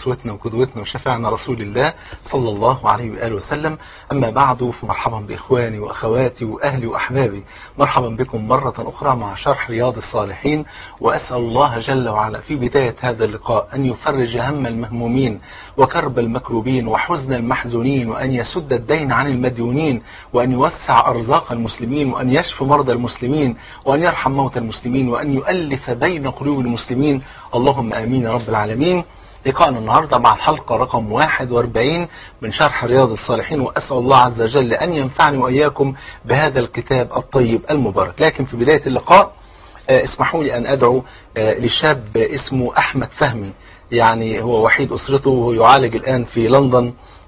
وأسوتنا وقدوتنا وشفيعنا رسول الله صلى الله عليه وآله وسلم. أما بعد، فمرحبا بإخواني وأخواتي وأهلي وأحبابي، مرحبا بكم مرة أخرى مع شرح رياض الصالحين. وأسأل الله جل وعلا في بداية هذا اللقاء أن يفرج هم المهمومين وكرب المكروبين وحزن المحزونين، وأن يسد الدين عن المديونين، وأن يوسع أرزاق المسلمين، وأن يشفي مرضى المسلمين، وأن يرحم موتى المسلمين، وأن يؤلف بين قلوب المسلمين. اللهم آمين يا رب العالمين. لقاءنا النهاردة مع الحلقة رقم 41 من شرح رياض الصالحين، وأسأل الله عز وجل أن ينفعني وإياكم بهذا الكتاب الطيب المبارك. لكن في بداية اللقاء اسمحوا لي أن أدعو لشاب اسمه أحمد فهمي، يعني هو وحيد أسرته ويعالج الآن في لندن،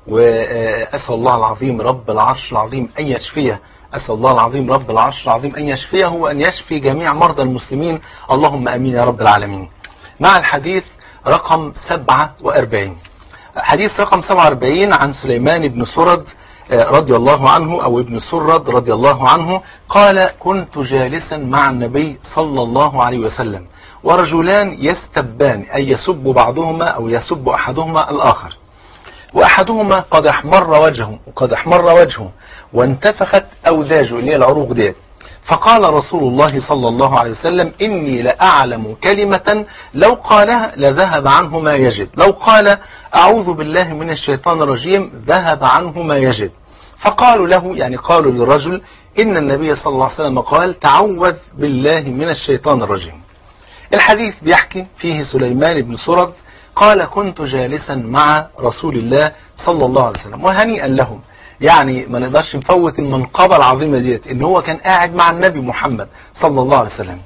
وأسأل الله العظيم رب العرش العظيم أن يشفيه. أسأل الله العظيم رب العرش العظيم أن يشفيه وأن يشفي جميع مرضى المسلمين. اللهم أمين يا رب العالمين. مع الحديث رقم 47. حديث رقم 47 عن سليمان بن سرد رضي الله عنه، أو ابن سرد رضي الله عنه، قال: كنت جالسا مع النبي صلى الله عليه وسلم ورجلان يستبان، أي يسب بعضهما أو يسب أحدهما الآخر، وأحدهما قد احمر وجهه وانتفخت أوداجه اللي هي العروق ديت. فقال رسول الله صلى الله عليه وسلم: إني لأعلم كلمة لو قالها لذهب عنه ما يجد، لو قال أعوذ بالله من الشيطان الرجيم ذهب عنه ما يجد. فقالوا له، يعني قالوا للرجل: إن النبي صلى الله عليه وسلم قال تعوذ بالله من الشيطان الرجيم. الحديث بيحكي فيه سليمان بن سرد قال: كنت جالسا مع رسول الله صلى الله عليه وسلم. وهنيئا لهم، يعني ما نقدرش نفوت المنقبة العظيمة ديت ان هو كان قاعد مع النبي محمد صلى الله عليه وسلم.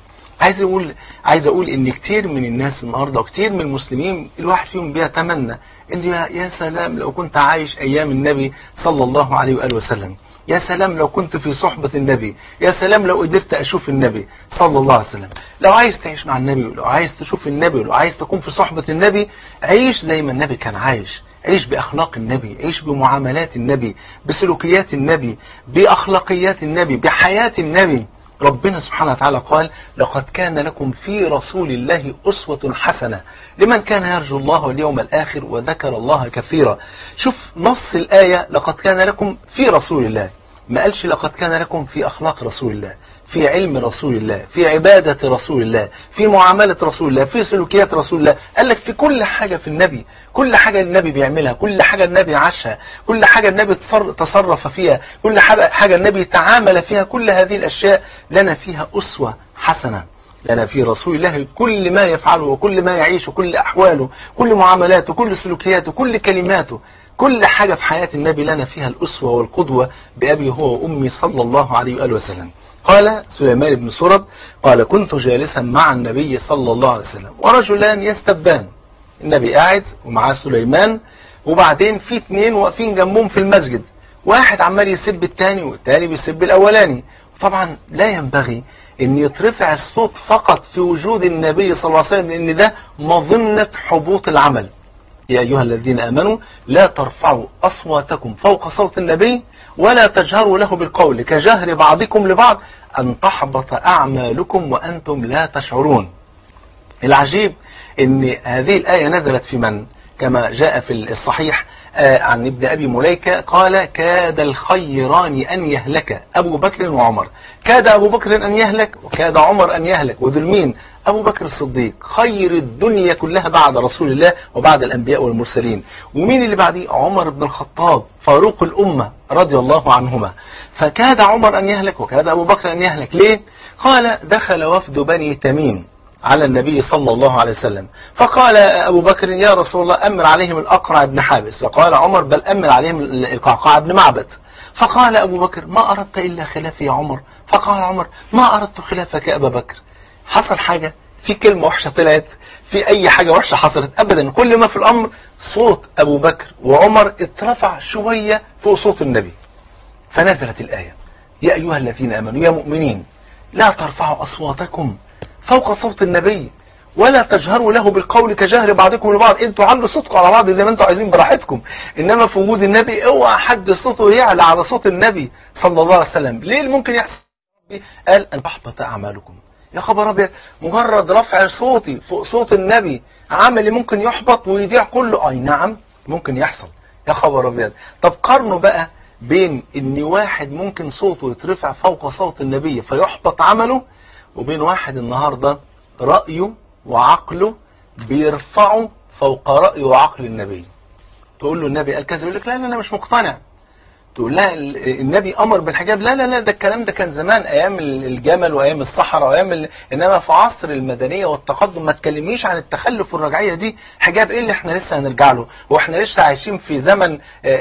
عايز اقول ان كتير من الناس النهارده وكتير من المسلمين الواحد فيهم بيتمنى ان يا سلام لو كنت عايش ايام النبي صلى الله عليه واله وسلم، يا سلام لو كنت في صحبة النبي، يا سلام لو قدرت اشوف النبي صلى الله عليه وسلم. لو عايز تعيش مع النبي، ولو عايز تشوف النبي، ولو عايز تكون في صحبة النبي، عيش زي ما النبي كان عايش، عيش بأخلاق النبي، عيش بمعاملات النبي، بسلوكيات النبي، بأخلاقيات النبي، بحياة النبي. ربنا سبحانه وتعالى قال: لقد كان لكم في رسول الله أسوة حسنة لمن كان يرجو الله واليوم الآخر وذكر الله كثيرا. شوف نص الآية: لقد كان لكم في رسول الله، ما قالش لقد كان لكم في أخلاق رسول الله، في علم رسول الله، في عبادة رسول الله، في معاملة رسول الله، في سلوكيات رسول الله. قال لك في كل حاجة في النبي، كل حاجة النبي بيعملها، كل حاجة النبي عاشها، كل حاجة النبي تصرف فيها، كل حاجة النبي تعامل فيها، كل هذه الأشياء لنا فيها أسوة حسنة. لنا في رسول الله كل ما يفعله وكل ما يعيشه، كل أحواله، كل معاملاته، كل سلوكياته، كل كلماته، كل حاجة في حياة النبي لنا فيها الأسوة والقدوة بأبي هو وأمي صلى الله عليه وآله وسلم. قال سليمان بن سرد قال: كنت جالسا مع النبي صلى الله عليه وسلم ورجلان يستبان. النبي قاعد ومعاه سليمان، وبعدين في اثنين واقفين جنبهم في المسجد، واحد عمال يسب الثاني والثاني بيسب الأولاني. طبعا لا ينبغي ان يترفع الصوت فقط في وجود النبي صلى الله عليه وسلم، لان ده مظنة حبوط العمل. يا أيها الذين آمنوا لا ترفعوا أصواتكم فوق صوت النبي ولا تجهروا له بالقول كجهر بعضكم لبعض أن تحبط أعمالكم وأنتم لا تشعرون. العجيب أن هذه الآية نزلت في من؟ كما جاء في الصحيح عن ابن أبي مليكة قال: كاد الخيران أن يهلك أبو بكر وعمر. كاد أبو بكر أن يهلك وكاد عمر أن يهلك. ودول مين؟ أبو بكر الصديق خير الدنيا كلها بعد رسول الله وبعد الأنبياء والمرسلين. ومين اللي بعديه؟ عمر بن الخطاب فاروق الأمة رضي الله عنهما. فكاد عمر أن يهلك وكاد أبو بكر أن يهلك. ليه؟ قال: دخل وفد بني تميم على النبي صلى الله عليه وسلم، فقال أبو بكر: يا رسول الله أمر عليهم الأقرع بن حابس. فقال عمر: بل أمر عليهم القعقاع بن معبد. فقال أبو بكر: ما أردت إلا خلافي يا عمر. فقال عمر: ما أردت خلافك يا أبا بكر. حصل حاجة؟ في كلمة وحشة طلعت؟ في أي حاجة وحشة حصلت؟ أبدا. كل ما في الأمر صوت أبو بكر وعمر اترفع شوية فوق صوت النبي. فنزلت الآية: يا أيها الذين آمنوا يا مؤمنين لا ترفعوا أصواتكم فوق صوت النبي ولا تجهروا له بالقول كجهر بعضكم لبعض. انتوا علوا صوتكم على بعض زي ما انتوا عايزين براحتكم، انما في وجود النبي اوعى حد صوته يعلى على صوت النبي صلى الله عليه وسلم. ليه ممكن يحصل؟ قال: ان تحبط اعمالكم. يا خبر ابيض، مجرد رفع صوتي فوق صوت النبي عملي ممكن يحبط ويضيع كله. اي نعم ممكن يحصل، يا خبر ابيض. طب قارنوا بقى بين ان واحد ممكن صوته يترفع فوق صوت النبي فيحبط عمله، وبين واحد النهاردة رأيه وعقله بيرفعه فوق رأي وعقل النبي. تقول له النبي قال كذا، يقول لك لا لا انا مش مقتنع. تقول لها النبي امر بالحجاب، لا لا لا ده الكلام ده كان زمان ايام الجمل وايام الصحراء وايام انما في عصر المدنيه والتقدم ما تكلمنيش عن التخلف والرجعيه دي. حجاب ايه اللي احنا لسه هنرجع له؟ واحنا لسه عايشين في زمن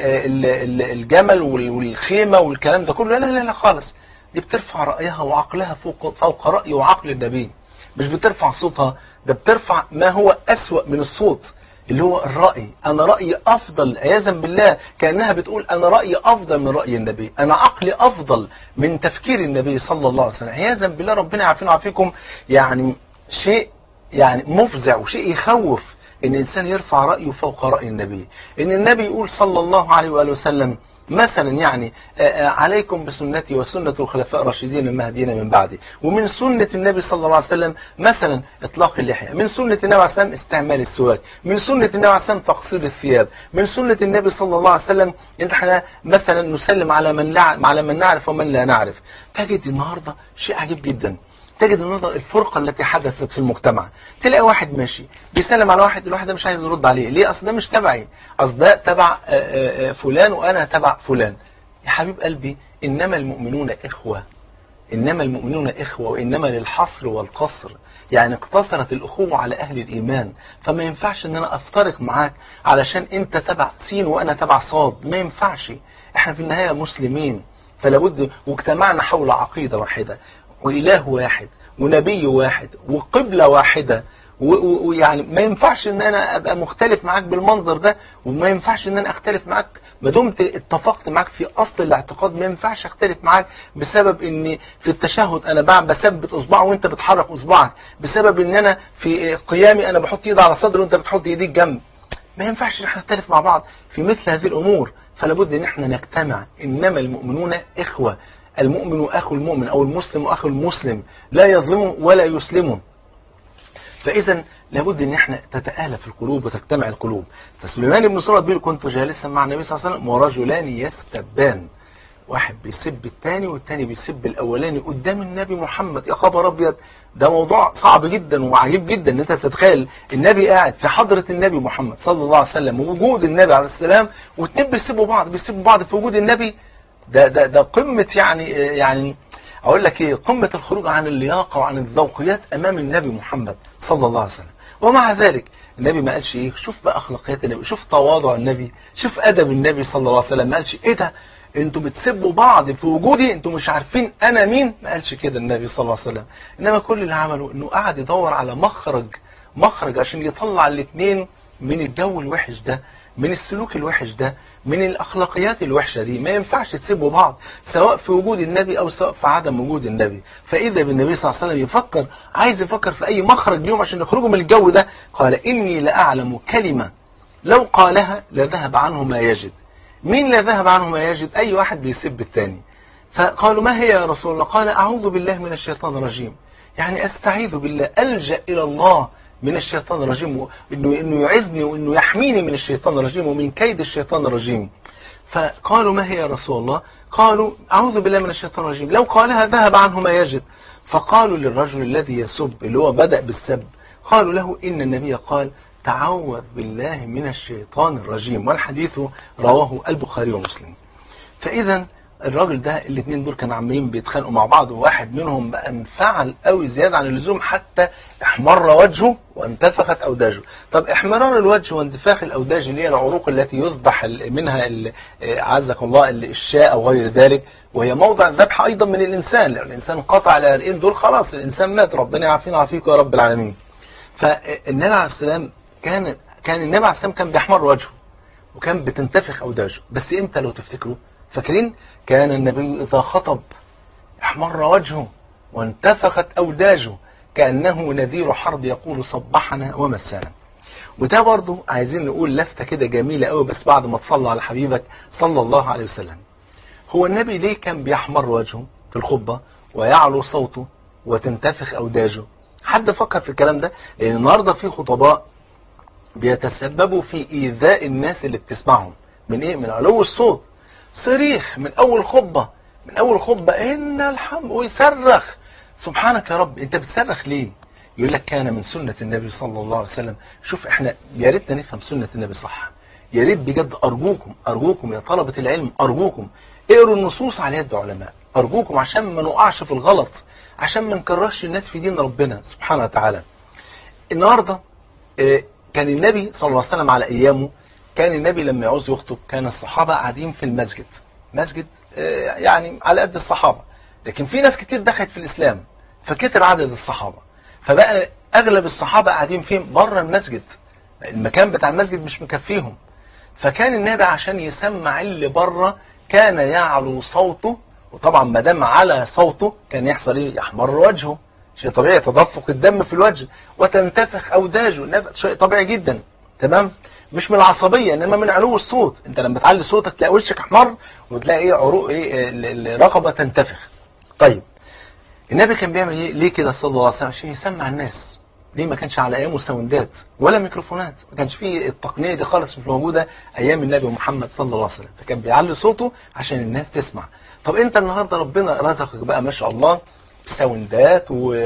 الجمل والخيمه والكلام ده كله؟ لا لا لا خالص. دي بترفع رايها وعقلها فوق راي وعقل النبي، مش بترفع صوتها، ده بترفع ما هو اسوأ من الصوت اللي هو الرأي. أنا رأيي أفضل، عياذا بالله كأنها بتقول أنا رأيي أفضل من رأي النبي، أنا عقلي أفضل من تفكير النبي صلى الله عليه وسلم. عياذا بالله ربنا يعافينا ويعافيكم. يعني شيء يعني مفزع وشيء يخوف إن الإنسان يرفع رأيه فوق رأي النبي. إن النبي يقول صلى الله عليه وآله وسلم مثلا يعني عليكم بسنتي وسنة الخلفاء الراشدين المهديين من بعدي. ومن سنة النبي صلى الله عليه وسلم مثلا إطلاق اللحية، من سنة النبي عليه السلام استعمال السواك، من سنة النبي عليه السلام تقصير الثياب، من سنة النبي صلى الله عليه وسلم إن احنا مثلا نسلم على من نعرف ومن لا نعرف. تجد النهاردة شيء عجيب جدا، تجد النهارده الفرقة التي حدثت في المجتمع. تلاقي واحد ماشي بيسلم على واحد، الواحد ده مش عايز يرد عليه، ليه؟ اصل ده مش تبعي، اصل ده تبع فلان وانا تبع فلان. يا حبيب قلبي انما المؤمنون اخوة، انما المؤمنون اخوة، وانما للحصر والقصر. يعني اقتصرت الاخوة على اهل الايمان، فما ينفعش ان انا افترق معاك علشان انت تبع سين وانا تبع صاد، ما ينفعش. احنا في النهاية مسلمين، فلابد واجتمعنا حول عقيدة واحدة وإله واحد ونبي واحد وقبلة واحدة، ويعني ما ينفعش ان انا ابقى مختلف معاك بالمنظر ده، وما ينفعش ان انا اختلف معاك ما دمت اتفقت معاك في اصل الاعتقاد. ما ينفعش اختلف معاك بسبب ان في التشهد انا بثبت اصبعي وانت بتحرك اصبعك، بسبب ان انا في قيامي انا بحط ايدي على صدري وانت بتحط ايديك جنب. ما ينفعش ان احنا نختلف مع بعض في مثل هذه الامور. فلابد ان احنا نجتمع. انما المؤمنون اخوة، المؤمن أخو المؤمن أو المسلم أخو المسلم، لا يظلمه ولا يسلمه. فإذا لابد أن احنا تتآلف القلوب وتجتمع القلوب. فسليمان بن سرد بيقول كنت جالسا مع النبي صلى الله عليه وسلم ورجلان يستبان، واحد بيسب الثاني والثاني بيسب الأولاني قدام النبي محمد. يا خبر أبيض، ده موضوع صعب جدا وعجيب جدا ان انت تتخيل النبي قاعد في حضرة النبي محمد صلى الله عليه وسلم ووجود النبي عليه السلام، واثنين بيسبوا بعض في وجود النبي. ده قمة يعني اقول لك ايه، قمة الخروج عن اللياقة وعن الذوقيات امام النبي محمد صلى الله عليه وسلم. ومع ذلك النبي ما قالش ايه، شوف بقى اخلاقيات النبي، شوف تواضع النبي، شوف ادب النبي صلى الله عليه وسلم. ما قالش ايه ده انتوا بتسبوا بعض في وجودي، انتوا مش عارفين انا مين. ما قالش كده النبي صلى الله عليه وسلم. انما كل اللي عمله انه قعد يدور على مخرج عشان يطلع الاثنين من الجو الوحش ده، من السلوك الوحش ده، من الأخلاقيات الوحشة دي. ما ينفعش تسيبوا بعض سواء في وجود النبي أو سواء في عدم وجود النبي. فإذا بالنبي صلى الله عليه وسلم عايز يفكر في أي مخرج اليوم عشان يخرجوا من الجو ده. قال إني لأعلم كلمة لو قالها لذهب عنه ما يجد. مين لا ذهب عنه ما يجد؟ أي واحد بيسب الثاني. فقالوا ما هي يا رسول الله؟ قال أعوذ بالله من الشيطان الرجيم، يعني أستعيذ بالله، ألجأ إلى الله من الشيطان الرجيم، إنه يعزني وإنه يحميني من الشيطان الرجيم ومن كيد الشيطان الرجيم. فقالوا ما هي يا رسول الله؟ قالوا أعوذ بالله من الشيطان الرجيم، لو قالها ذهب عنه ما يجد. فقالوا للرجل الذي يسب اللي هو بدأ بالسب، قالوا له إن النبي قال تعوذ بالله من الشيطان الرجيم، والحديث رواه البخاري ومسلم. فإذا الراجل ده الاثنين دول كانوا عمالين بيتخانقوا مع بعض، وواحد منهم بقى انفعل قوي زيادة عن اللزوم حتى احمر وجهه وانتفخت أوداجه. طب احمرار الوجه وانتفاخ الأوداج اللي هي العروق التي يذبح منها عزك الله الشاء أو غير ذلك، وهي موضع الذبح أيضا من الإنسان، لأن الإنسان قطع العرقين دول خلاص الإنسان مات، ربنا يعافينا ويعافيك يا رب العالمين. فالنبي عليه السلام كان النبي عليه السلام كان بيحمر وجهه وكان بتنتفخ أوداجه. بس امتى لو تفتكروا؟ فاكرين كان النبي إذا خطب احمر وجهه وانتفخت أوداجه كأنه نذير حرب يقول صبحنا ومسانا. وده برضو عايزين نقول لفتة كده جميلة قوي، بس بعد ما تصلى على حبيبك صلى الله عليه وسلم. هو النبي ليه كان بيحمر وجهه في الخطبة ويعلو صوته وتنتفخ أوداجه؟ حد فكر في الكلام ده؟ لأن النهاردة في خطباء بيتسببوا في إيذاء الناس اللي بتسمعهم. من إيه؟ من علو الصوت، صريخ من أول خطبة، من أول خطبة إن الحمد، ويصرخ سبحانك يا رب. أنت بتصرخ ليه؟ يقول لك كان من سنة النبي صلى الله عليه وسلم. شوف احنا يا ريتنا نفهم سنة النبي صح، يا ريت بجد. أرجوكم يا طلبة العلم، أرجوكم اقروا النصوص على يد علماء، أرجوكم عشان ما نقعش في الغلط، عشان ما نكرهش الناس في دين ربنا سبحانه وتعالى. النهاردة كان النبي صلى الله عليه وسلم على أيامه، كان النبي لما يعوز يخطب كان الصحابة قاعدين في المسجد، مسجد يعني على قد الصحابة، لكن في ناس كتير دخلت في الإسلام فكتر عدد الصحابة، فبقى أغلب الصحابة قاعدين فين؟ بره المسجد، المكان بتاع المسجد مش مكفيهم. فكان النبي عشان يسمع اللي بره كان يعلو صوته، وطبعا ما دام على صوته كان يحصل ايه؟ يحمر وجهه، شيء طبيعي، تدفق الدم في الوجه، وتنتفخ أوداجه، شيء طبيعي جدا، تمام؟ مش من العصبية انما من علو الصوت. انت لما تعلي صوتك تلاقي وشك احمر، وتلاقي ايه؟ عروق ايه؟ الرقبة تنتفخ. طيب النبي كان بيعمل ايه؟ ليه كده صلى الله عليه وسلم؟ عشان يسمع الناس. ليه؟ ما كانش على ايامه ساوندات ولا ميكروفونات، ما كانش فيه التقنية دي خالص، مش موجودة ايام النبي محمد صلى الله عليه وسلم، فكان بيعلي صوته عشان الناس تسمع. طب انت النهاردة ربنا رزقك بقى ما شاء الله ساوندات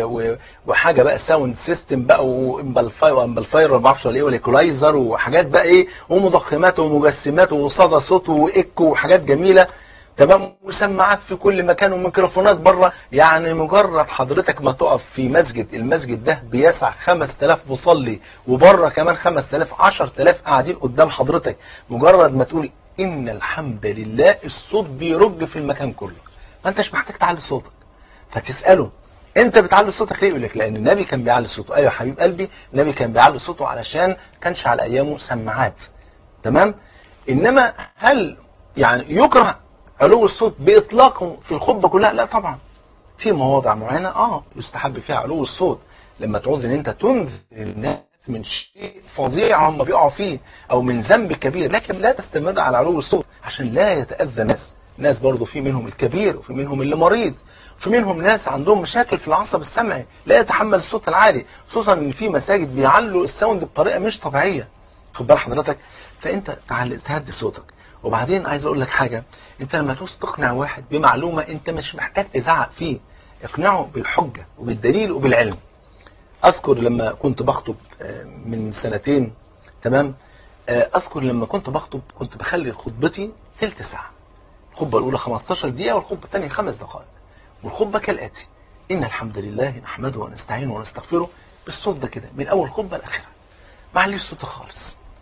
وحاجة بقى ساوند سيستم بقى، وامبلفاير وما اعرفش ولا ايه، والايكولايزر وحاجات بقى ايه، ومضخمات ومجسمات وصدى صوت وايكو وحاجات جميلة، تمام، وسماعات في كل مكان وميكروفونات بره. يعني مجرد حضرتك ما تقف في مسجد، المسجد ده بيسع 5000 مصلي، وبره كمان 5000، 10000 قاعدين قدام حضرتك، مجرد ما تقول ان الحمد لله الصوت بيرج في المكان كله، ما انتش محتاج تعلي صوتك. فتسأله انت بتعلي صوتك ليه؟ يقول لك لان النبي كان بيعلي صوته. ايوه يا حبيب قلبي، النبي كان بيعلي صوته علشان كانش على ايامه سماعات، تمام. انما هل يعني يكره علو الصوت باطلاقه في الخطبه كلها؟ لا طبعا، في مواضع معينه يستحب فيها علو الصوت، لما تعوز ان انت تنذر الناس من شيء فظيع هم بيقعوا فيه او من ذنب كبير، لكن لا تستمر على علو الصوت عشان لا يتاذى ناس برضه، في منهم الكبير وفي منهم اللي مريض، في منهم ناس عندهم مشاكل في العصب السمعي لا يتحمل الصوت العالي، خصوصا ان في مساجد بيعلوا الساوند بطريقه مش طبيعيه، خد بال حضرتك. فانت تهدي صوتك. وبعدين عايز اقول لك حاجه، انت لما توصل تقنع واحد بمعلومه انت مش محتاج تزعق فيه، اقنعه بالحجه وبالدليل وبالعلم. اذكر لما كنت بخطب من سنتين، تمام، اذكر لما كنت بخطب كنت بخلي خطبتي ثلث ساعه، الخطبه الاولى 15 دقيقه والخطبه الثانيه 5 دقائق، والخطبه كالاتي: ان الحمد لله نحمده ونستعينه ونستغفره، بالصوت ده كده من اول خطبه لاخرها، معليش صوت خالص.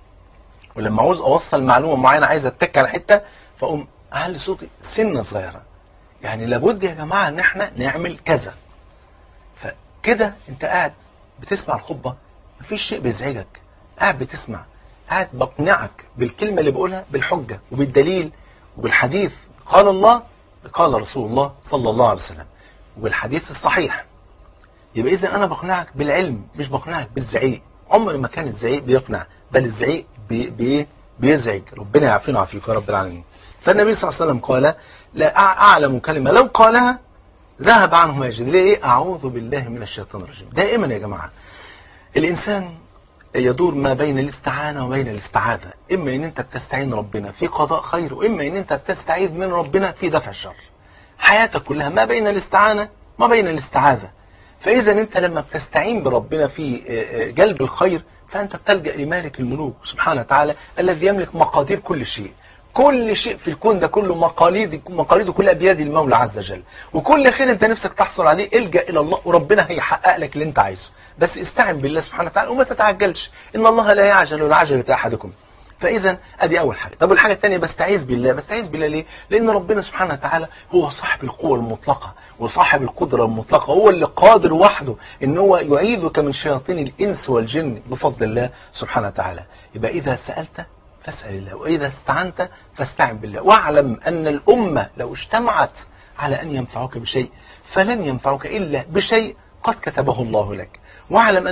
ولما عاوز اوصل معلومه معينه، عايز اتك على حته، فاقوم اعلي صوتي سنه صغيره، يعني لابد يا جماعه ان احنا نعمل كذا. فكده انت قاعد بتسمع الخطبه، مفيش شيء بيزعجك، قاعد بتسمع، قاعد بقنعك بالكلمه اللي بقولها بالحجه وبالدليل وبالحديث، قال الله قال رسول الله صلى الله عليه وسلم، وبالحديث الصحيح. يبقى اذا انا بقنعك بالعلم، مش بقنعك بالزعيق. عمر ما كان الزعيق بيقنع، بل الزعيق بيزعج. ربنا يعافينا ويعافيك يا رب العالمين. فالنبي صلى الله عليه وسلم قال: لا اعلم كلمه لو قالها ذهب عنه ما يجد. ليه؟ اعوذ بالله من الشيطان الرجيم. دائما يا جماعه الانسان يدور ما بين الاستعانه وبين الاستعاذه، اما ان انت بتستعين ربنا في قضاء خير، واما ان انت بتستعيذ من ربنا في دفع الشر. حياتك كلها ما بين الاستعانه ما بين الاستعاذه. فاذا انت لما بتستعين بربنا في جلب الخير، فانت بتلجأ لمالك الملوك سبحانه وتعالى الذي يملك مقادير كل شيء. كل شيء في الكون ده كله مقاليده كلها بيد المولى عز وجل، وكل خير انت نفسك تحصل عليه الجأ الى الله، وربنا هيحقق لك اللي انت عايزه. بس استعن بالله سبحانه وتعالى وما تتعجلش، ان الله لا يعجل العجلة احدكم. فاذا ادي اول حاجه. طب الحاجه الثانيه، بستعيذ بالله ليه؟ لان ربنا سبحانه وتعالى هو صاحب القوه المطلقه وصاحب القدره المطلقه، هو اللي قادر وحده ان هو يعيذك من شياطين الانس والجن بفضل الله سبحانه وتعالى. يبقى اذا سالت فاسال الله، واذا استعنت فاستعن بالله. واعلم ان الامه لو اجتمعت على ان ينفعوك بشيء فلن ينفعوك الا بشيء قد كتبه الله لك. واعلم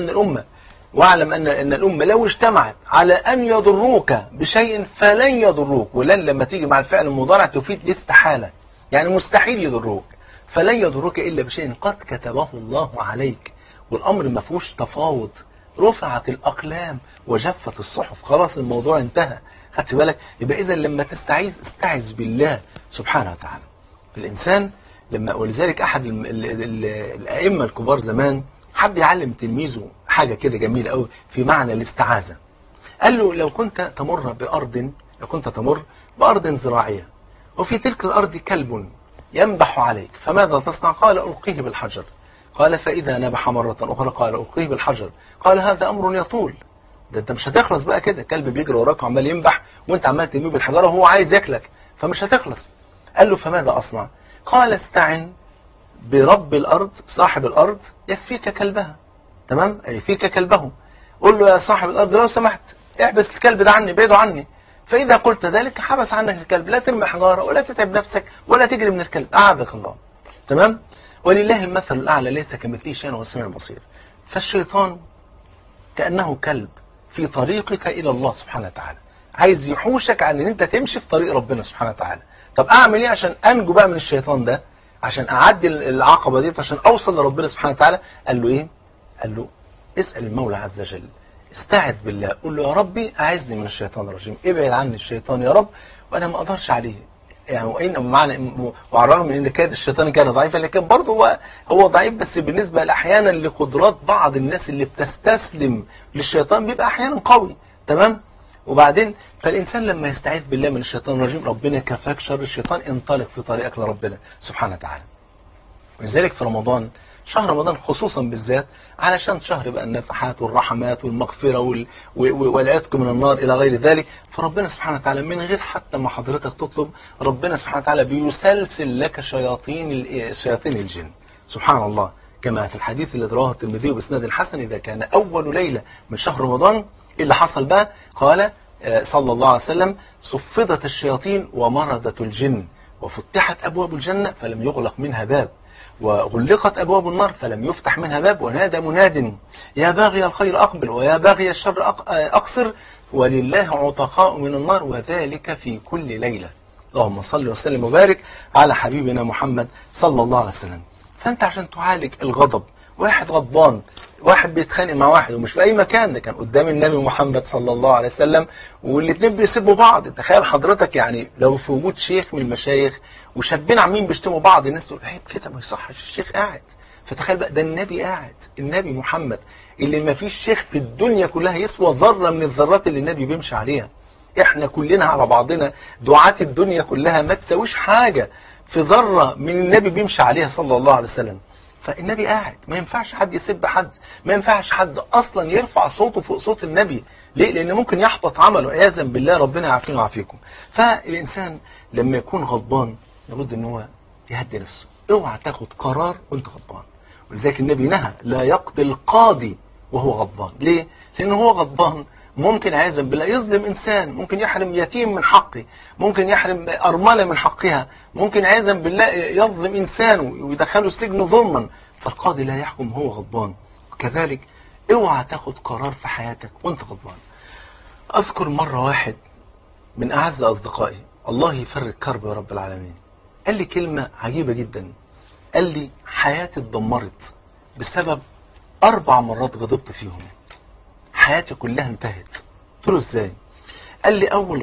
ان الامه لو اجتمعت على ان يضروك بشيء فلن يضروك. ولن لما تيجي مع الفعل المضارع تفيد الاستحاله، يعني مستحيل يضروك. فلن يضروك الا بشيء قد كتبه الله عليك. والامر ما فيهوش تفاوض، رفعت الأقلام وجفت الصحف، خلاص الموضوع انتهى. خدت بالك؟ يبقى إذا لما تستعيذ استعذ بالله سبحانه وتعالى. الإنسان لما، ولذلك أحد الأئمة الكبار زمان حب يعلم تلميذه حاجة كده جميلة قوي في معنى الاستعاذة. قال له لو كنت تمر بأرض زراعية وفي تلك الأرض كلب ينبح عليك فماذا تصنع؟ قال ألقيه بالحجر. قال فإذا نبح مرة أخرى قال ألقيه بالحجر. قال هذا أمر يطول، ده انت مش هتخلص بقى كده، كلب بيجري وراك وعمال ينبح وانت عمال ترميه بالحجارة وهو عايز ياكلك، فمش هتخلص. قال له فماذا أصنع؟ قال استعن برب الأرض، صاحب الأرض يكفيك كلبها. تمام؟ يكفيك كلبه. قل له يا صاحب الأرض لو سمحت احبس الكلب ده عني، بعيده عني. فإذا قلت ذلك حبس عنك الكلب، لا ترمي حجارة ولا تتعب نفسك ولا تجري من الكلب، أعاذك الله. تمام؟ ولله المثل الأعلى ليس كمثله شيء وهو السميع البصير. فالشيطان كأنه كلب في طريقك إلى الله سبحانه وتعالى، عايز يحوشك عن ان انت تمشي في طريق ربنا سبحانه وتعالى. طب اعمل ايه عشان انجو بقى من الشيطان ده، عشان اعدي العقبة دي، عشان اوصل لربنا سبحانه وتعالى؟ قال له ايه؟ قال له اسأل المولى عز وجل، استعذ بالله، قل له يا ربي اعذني من الشيطان الرجيم، ابعد عني الشيطان يا رب وانا ما اقدرش عليه. يعني وان معنى وعلى الرغم من ان كاد الشيطان كان ضعيفا، لكن برضه هو ضعيف، بس بالنسبه احيانا لقدرات بعض الناس اللي بتستسلم للشيطان بيبقى احيانا قوي. تمام؟ وبعدين فالانسان لما يستعيذ بالله من الشيطان الرجيم ربنا كفاك شر الشيطان، انطلق في طريقك لربنا سبحانه وتعالى. ولذلك في رمضان، شهر رمضان خصوصا بالذات، علشان شهر بقى النفحات والرحمات والمغفرة والعتق من النار إلى غير ذلك، فربنا سبحانه وتعالى من غير حتى ما حضرتك تطلب، ربنا سبحانه وتعالى بيسلسل لك شياطين الجن. سبحان الله، كما في الحديث اللي رواه الترمذي بإسناد الحسن، إذا كان أول ليلة من شهر رمضان اللي حصل بقى، قال صلى الله عليه وسلم صفدت الشياطين ومرضت الجن وفتحت أبواب الجنة فلم يغلق منها باب وغلقت أبواب النار فلم يفتح منها باب، ونادى مناد يا باغي الخير أقبل ويا باغي الشر أقصر ولله عتقاء من النار وذلك في كل ليلة. اللهم صل وسلم وبارك على حبيبنا محمد صلى الله عليه وسلم. فأنت عشان تعالج الغضب، واحد غضبان، واحد بيتخانق مع واحد ومش في أي مكان، ده كان قدام النبي محمد صلى الله عليه وسلم والاثنين بيسبوا بعض. تخيل حضرتك يعني لو في وجود شيخ من المشايخ وشابين عاملين بيشتموا بعض، الناس تقول عيب كده ما يصحش، الشيخ قاعد. فتخيل بقى ده النبي قاعد، النبي محمد اللي ما فيش شيخ في الدنيا كلها يسوى ذرة من الذرات اللي النبي بيمشي عليها. احنا كلنا على بعضنا دعاة الدنيا كلها ما تسويش حاجة في ذرة من النبي بيمشي عليها صلى الله عليه وسلم. فالنبي قاعد، ما ينفعش حد يسب حد، ما ينفعش حد اصلا يرفع صوته فوق صوت النبي. ليه؟ لان ممكن يحبط عمله عياذا بالله، ربنا يعافينا ويعافيكم. فالانسان لما يكون غضبان لابد ان هو يهدي نفسه، اوعى تاخد قرار وانت غضبان. ولذلك النبي نهى لا يقضي القاضي وهو غضبان. ليه؟ لان هو غضبان ممكن عياذا بالله يظلم انسان، ممكن يحرم يتيم من حقه، ممكن يحرم ارمله من حقها، ممكن عياذا بالله يظلم انسان ويدخله السجن ظلما. فالقاضي لا يحكم هو غضبان. وكذلك اوعى تاخد قرار في حياتك وانت غضبان. اذكر مرة واحد من اعز اصدقائي، الله يفرج كرب يا رب العالمين، قال لي كلمة عجيبة جدا. قال لي حياتي اتدمرت بسبب 4 مرات غضبت فيهم، حياتي كلها انتهت. قلت له ازاي؟ قال لي اول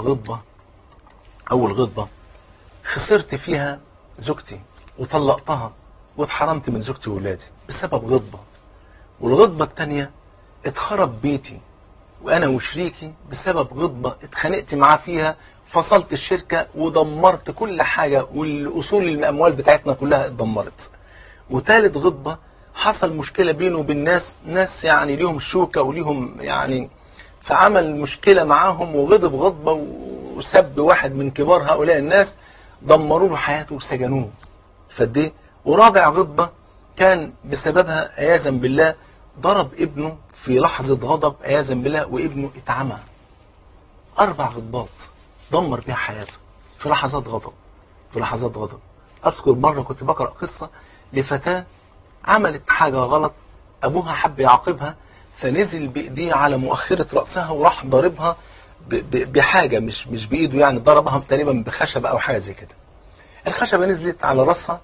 غضبة خسرت فيها زوجتي وطلقتها واتحرمت من زوجتي وولادي بسبب غضبة. والغضبة الثانية اتخرب بيتي وانا وشريكي بسبب غضبة اتخانقت معاه فيها، فصلت الشركة ودمرت كل حاجة والاصول الاموال بتاعتنا كلها اتدمرت. وثالث غضبة حصل مشكلة بينه وبين ناس يعني ليهم شوكة وليهم يعني، فعمل مشكلة معاهم وغضب غضبة وسب واحد من كبار هؤلاء الناس، دمروا له حياته وسجنوه. فدي. ورابع غضبة كان بسببها عياذا بالله ضرب ابنه في لحظة غضب عياذا بالله وابنه اتعمى. 4 غضبات دمر بها حياته في لحظات غضب. اذكر مرة كنت بقرأ قصة لفتاة عملت حاجة غلط، ابوها حب يعاقبها فنزل بايديه على مؤخرة رأسها وراح ضربها بحاجة مش بايده، يعني ضربها تقريبا بخشبة او حاجة زي كده. الخشبة نزلت على رأسها،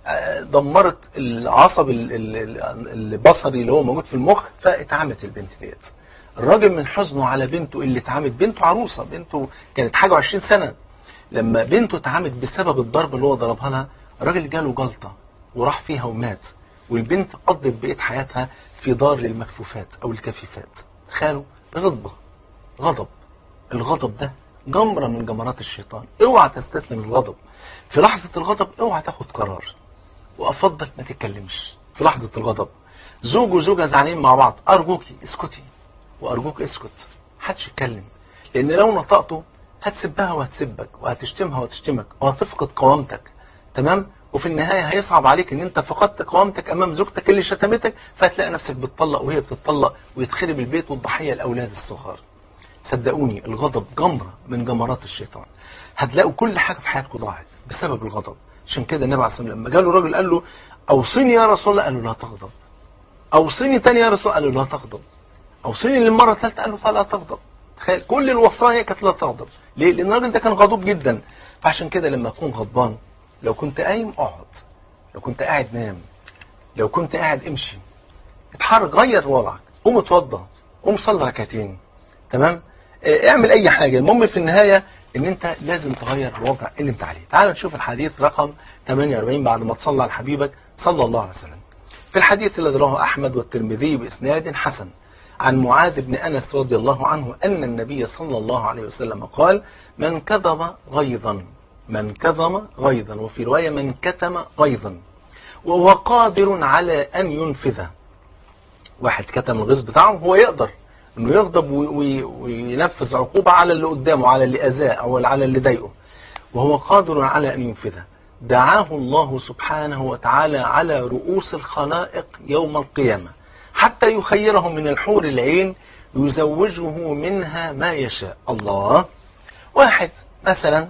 دمرت العصب البصري اللي هو موجود في المخ، فاتعمت البنت ديت. الراجل من حزنه على بنته اللي اتعمت، بنته عروسة، بنته كانت حاجة 20 سنة، لما بنته اتعمت بسبب الضرب اللي هو ضربها لها، الراجل جاله جلطة وراح فيها ومات، والبنت قضت بقية حياتها في دار للمكفوفات او الكفيفات. خاله غضب. الغضب ده جمرة من جمرات الشيطان، اوعى تستسلم الغضب. في لحظة الغضب اوعى تاخد قرار، وافضل ما تتكلمش في لحظة الغضب. زوج وزوجة زعلانين مع بعض، ارجوكي اسكتي وارجوك اسكت، محدش يتكلم، لان لو نطقته هتسبها وهتسبك وهتشتمها وهتشتمك وهتفقد قوامتك. تمام؟ وفي النهاية هيصعب عليك ان انت فقدت قوامتك امام زوجتك اللي شتمتك، فهتلاقي نفسك بتطلق وهي بتطلق ويتخرب البيت والضحية الاولاد الصغار. صدقوني الغضب جمرة من جمرات الشيطان، هتلاقوا كل حاجة في حياتكم ضاعت بسبب الغضب. عشان كده النبي عليه الصلاة والسلام لما جاله راجل قال له اوصيني يا رسول الله، قال له لا تغضب. اوصيني تاني يا رسول الله، قال له لا تغضب. اوصيني للمرة الثالثة، قال له لا تغضب. تخيل كل الوصايا كانت لا تغضب. ليه؟ لان الراجل ده كان غضوب جدا. فعشان كده لما اكون غضبان، لو كنت قايم اقعد، لو كنت قاعد نام، لو كنت قاعد امشي، اتحرك، غير وضعك، قوم اتوضى، قوم صلي ركعتين، تمام؟ اعمل اي حاجة، المهم في النهاية ان انت لازم تغير الوضع اللي انت عليه. تعال نشوف الحديث رقم 48 بعد ما تصلى على حبيبك صلى الله عليه وسلم. في الحديث الذي رواه احمد والترمذي باسناد حسن عن معاذ بن انس رضي الله عنه ان النبي صلى الله عليه وسلم قال: من كظم غيظا، وفي رواية من كتم غيظا وهو قادر على ان ينفذه. واحد كتم الغيظ بتاعه، هو يقدر انه يغضب وينفذ عقوبة على اللي قدامه، على اللي اذاه او على اللي ضايقه، وهو قادر على ان ينفذه، دعاه الله سبحانه وتعالى على رؤوس الخلائق يوم القيامة حتى يخيره من الحور العين يزوجه منها ما يشاء. الله. واحد مثلا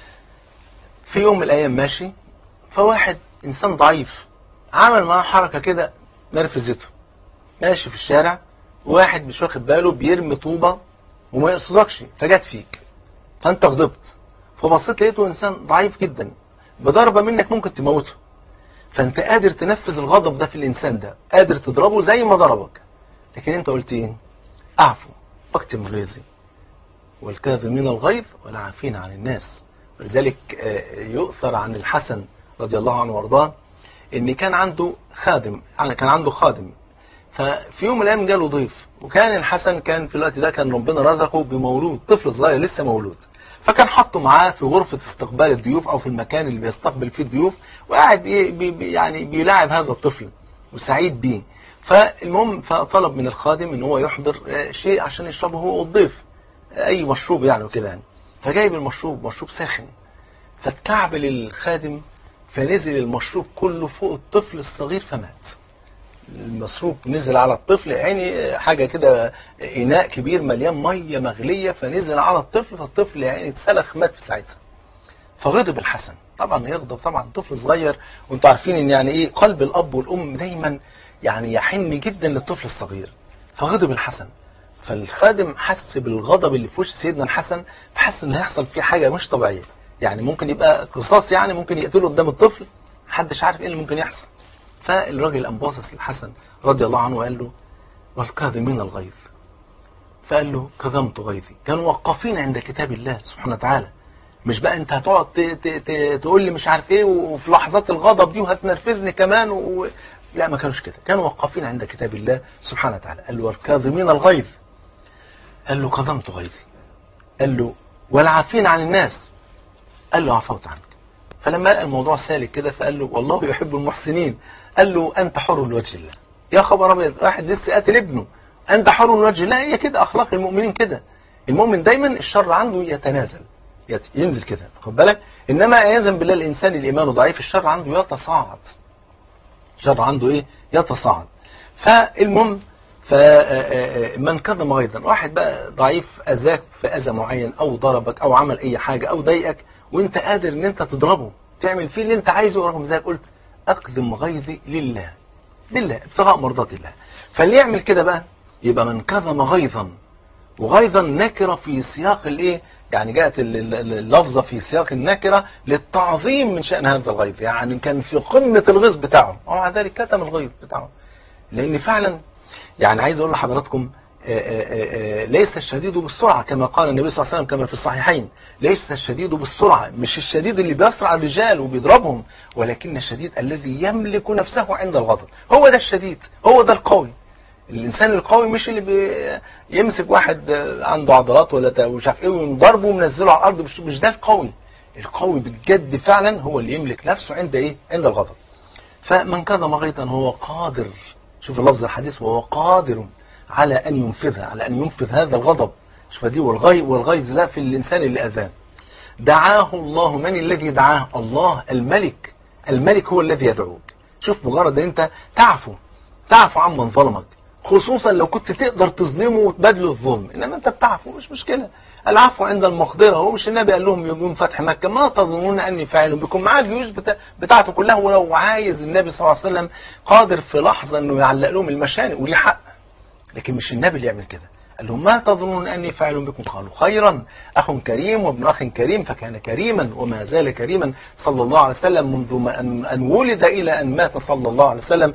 في يوم من الايام ماشي، فواحد انسان ضعيف عمل معاه حركة كده نرفزته، ماشي في الشارع، واحد مش واخد باله بيرمي طوبة وما يقصدكش فجت فيك، فانت غضبت، فبصيت لقيته انسان ضعيف جدا، بضربة منك ممكن تموته، فانت قادر تنفذ الغضب ده في الانسان ده، قادر تضربه زي ما ضربك، لكن انت قلت ايه؟ اعفو واكتم غيظي والكاظمين الغيظ والعافين عن الناس. ولذلك يؤثر عن الحسن رضي الله عنه وارضاه ان كان عنده خادم، ففي يوم من الايام جاله ضيف، وكان الحسن كان في الوقت ده كان ربنا رزقه بمولود، طفل صغير لسه مولود، فكان حطه معاه في غرفة استقبال الضيوف او في المكان اللي بيستقبل فيه الضيوف، وقاعد يعني بيلاعب هذا الطفل وسعيد بيه. فالمهم فطلب من الخادم ان هو يحضر شيء عشان يشربه هو والضيف، اي مشروب يعني وكده يعني. فجايب مشروب ساخن، فاتكعبل الخادم فنزل المشروب كله فوق الطفل الصغير فمات. المشروب نزل على الطفل، يعني حاجة كده إناء كبير مليان مية مغلية، فنزل على الطفل، فالطفل يعني اتسلخ مات في ساعتها. فغضب الحسن، طبعا يغضب طبعا طفل صغير، وانتوا عارفين ان يعني ايه قلب الاب والام دايما يعني يحن جدا للطفل الصغير. فغضب الحسن، فالخادم حس بالغضب اللي في وش سيدنا الحسن، فحس ان هيحصل فيه حاجة مش طبيعية، يعني ممكن يبقى قصاص، يعني ممكن يقتله قدام الطفل، محدش عارف ايه اللي ممكن يحصل. فالراجل قام باصص للحسن رضي الله عنه وقال له: والكاظمين الغيظ. فقال له: كظمت غيظي. كانوا موقفين عند كتاب الله سبحانه وتعالى، مش بقى انت هتقعد تقول لي مش عارف ايه وفي لحظات الغضب دي وهتنرفزني كمان لا، ما كانوش كده، كانوا موقفين عند كتاب الله سبحانه وتعالى. قال له: والكاظمين الغيظ. قال له: كظمت غيظي. قال له: والعافين عن الناس. قال له: عفوت عنك. فلما لقى الموضوع سالك كده فقال له: والله يحب المحسنين. قال له: انت حر لوجه الله. يا خبر ابيض، واحد لسه قاتل ابنه، انت حر لوجه الله. هي كده اخلاق المؤمنين كده، المؤمن دايما الشر عنده يتنازل، ينزل كده، خد بالك. انما عياذا بالله الانسان الايمان ضعيف، الشر عنده يتصاعد، الشر عنده ايه؟ يتصاعد. فالمهم فمن كظم غيظا، واحد بقى ضعيف اذاك في اذى معين او ضربك او عمل اي حاجه او ضايقك، وانت قادر ان انت تضربه تعمل فيه اللي انت عايزه، رغم ذلك قلت اكظم غيظي لله ابتغاء مرضات الله. فاللي يعمل كده بقى يبقى من كظم غيظا، وغيظا نكره في سياق الايه؟ يعني جاءت اللفظة في سياق النكرة للتعظيم من شأن هذا الغيظ، يعني كان في قمة الغيظ بتاعه ومع ذلك كتم الغيظ بتاعه. لأن فعلا يعني عايز أقول لحضراتكم ليس الشديد بالسرعة كما قال النبي صلى الله عليه وسلم كما في الصحيحين، ليس الشديد بالسرعة، مش الشديد اللي بيسرع الرجال وبيضربهم، ولكن الشديد الذي يملك نفسه عند الغضب، هو ده الشديد، هو ده القوي. الإنسان القوي مش اللي بيمسك واحد عنده عضلات ولا مش عارف ايه ويضربه ومنزله على الأرض، مش ده القوي. القوي بجد فعلا هو اللي يملك نفسه عند ايه؟ عند الغضب. فمن كظم غيظا هو قادر، شوف اللفظ الحديث، وهو قادر على أن ينفذها، على أن ينفذ هذا الغضب. شوف دي والغيظ لا في الإنسان اللي أذاه. دعاه الله، من الذي دعاه؟ الله الملك. الملك هو الذي يدعوك. شوف مجرد ان انت تعفو عمن ظلمك، خصوصا لو كنت تقدر تظلمه وتبادله الظلم، انما انت بتعفو مش مشكلة. العفو عند المقدرة. هو مش النبي قال لهم يوم فتح مكة ما تظنون اني فاعل بكم؟ معاه الجيوش بتاعته كلها، ولو عايز النبي صلى الله عليه وسلم قادر في لحظة انه يعلق لهم المشانق وليه حق، لكن مش النبي اللي يعمل كده. قال لهم ما تظنون أني فاعل بكم؟ قالوا خيرا، أخ كريم وابن أخ كريم، فكان كريما وما زال كريما صلى الله عليه وسلم منذ أن ولد إلى أن مات صلى الله عليه وسلم،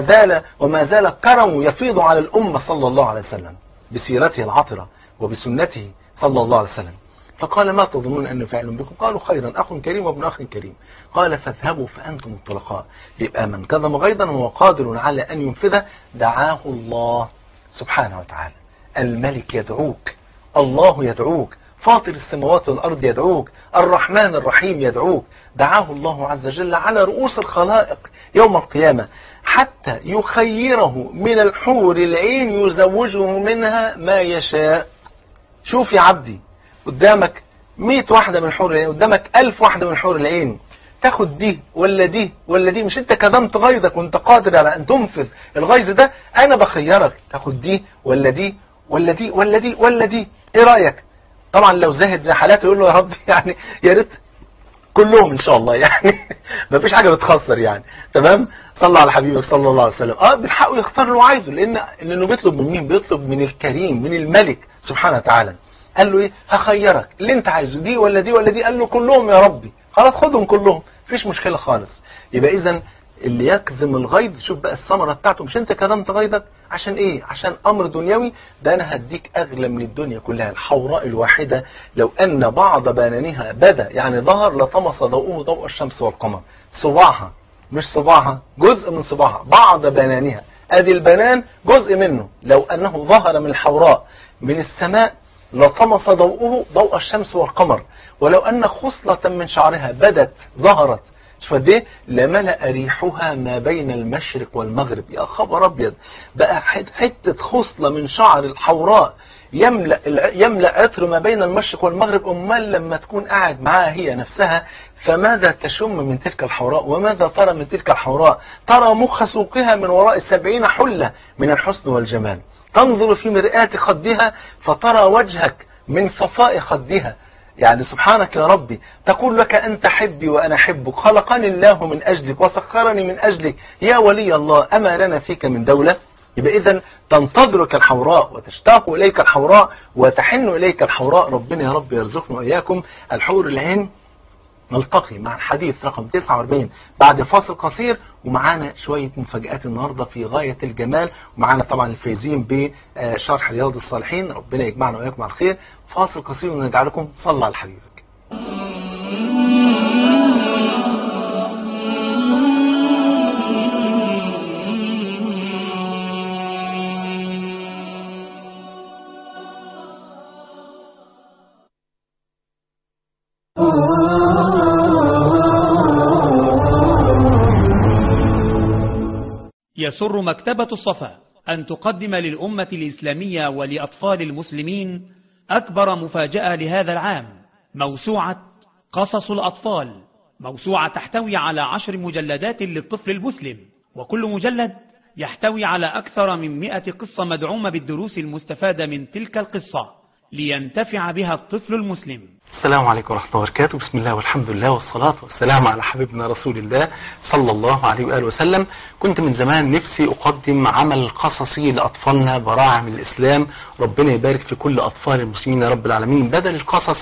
وما زال كرمه يفيض على الأمة صلى الله عليه وسلم بسيرته العطرة وبسنته صلى الله عليه وسلم. فقال ما تظنون أني فاعل بكم؟ قالوا خيرا، أخ كريم وابن أخ كريم. قال فاذهبوا فأنتم الطلقاء. يبقى من كظم غيظا وهو قادر على أن ينفذه دعاه الله سبحانه وتعالى. الملك يدعوك، الله يدعوك، فاطر السماوات والأرض يدعوك، الرحمن الرحيم يدعوك. دعاه الله عز وجل على رؤوس الخلائق يوم القيامة حتى يخيره من الحور العين يزوجه منها ما يشاء. شوف يا عبدي، قدامك 100 واحدة من حور العين، قدامك 1000 واحدة من حور العين، تاخد دي ولا دي ولا دي؟ مش انت كظمت غيظك وانت قادر على ان تنفذ الغيظ ده؟ انا بخيرك تاخد دي ولا دي ولا دي ولا دي ولا دي، ايه رأيك؟ طبعا لو زاهد زي حالاته يقول له يا رب يعني يا ريت كلهم ان شاء الله يعني مفيش حاجة بتخسر يعني. تمام؟ صلى على حبيبك صلى الله عليه وسلم. بالحق يختار اللي هو عايزه، لانه بيطلب من مين؟ بيطلب من الكريم، من الملك سبحانه وتعالى. قال له ايه؟ هخيرك اللي انت عايزه، دي ولا دي ولا دي؟ قال له كلهم يا ربي. خلاص خدهم كلهم، مفيش مشكلة خالص. يبقى اذا اللي يكظم الغيظ، شوف بقى الثمرة بتاعته، مش انت كظمت غيظك عشان ايه؟ عشان امر دنيوي، ده انا هديك اغلى من الدنيا كلها. الحوراء الواحدة لو ان بعض بنانها بدا يعني ظهر لطمس ضوءه ضوء الشمس والقمر. صباعها مش صباعها، جزء من صباعها، بعض بنانها، ادي البنان جزء منه، لو انه ظهر من الحوراء من السماء لطمس ضوءه ضوء الشمس والقمر. ولو ان خصلة من شعرها بدت ظهرت، شوف دي لملأ ريحها ما بين المشرق والمغرب. يا خبر ابيض، بقى حتة خصلة من شعر الحوراء يملأ عطر ما بين المشرق والمغرب. امال لما تكون قاعد معاها هي نفسها، فماذا تشم من تلك الحوراء؟ وماذا ترى من تلك الحوراء؟ ترى مخ سوقها من وراء 70 حلة من الحسن والجمال. تنظر في مرآة خدها فترى وجهك من صفاء خدها. يعني سبحانك يا ربي، تقول لك أنت حبي وأنا حبك، خلقني الله من أجلك وسخرني من أجلك يا ولي الله، أما لنا فيك من دولة؟ يبقى إذن تنتظرك الحوراء وتشتاق إليك الحوراء وتحن إليك الحوراء. ربنا يا رب يرزقنا وإياكم الحور العين. نلتقي مع الحديث رقم 49 بعد فاصل قصير، ومعانا شوية مفاجآت النهاردة في غاية الجمال، ومعانا طبعا الفايزين بشرح رياض الصالحين. ربنا يجمعنا وإياكم على الخير. فاصل قصير ونرجع لكم. صلى على حبيبك. يسر مكتبة الصفا أن تقدم للأمة الإسلامية ولأطفال المسلمين أكبر مفاجأة لهذا العام، موسوعة قصص الأطفال، موسوعة تحتوي على 10 مجلدات للطفل المسلم، وكل مجلد يحتوي على أكثر من 100 قصة مدعومة بالدروس المستفادة من تلك القصة لينتفع بها الطفل المسلم. السلام عليكم ورحمة الله وبركاته. بسم الله والحمد لله والصلاة والسلام على حبيبنا رسول الله صلى الله عليه وآله وسلم. كنت من زمان نفسي أقدم عمل قصصي لأطفالنا براعم الإسلام، ربنا يبارك في كل أطفال المسلمين يا رب العالمين، بدل القصص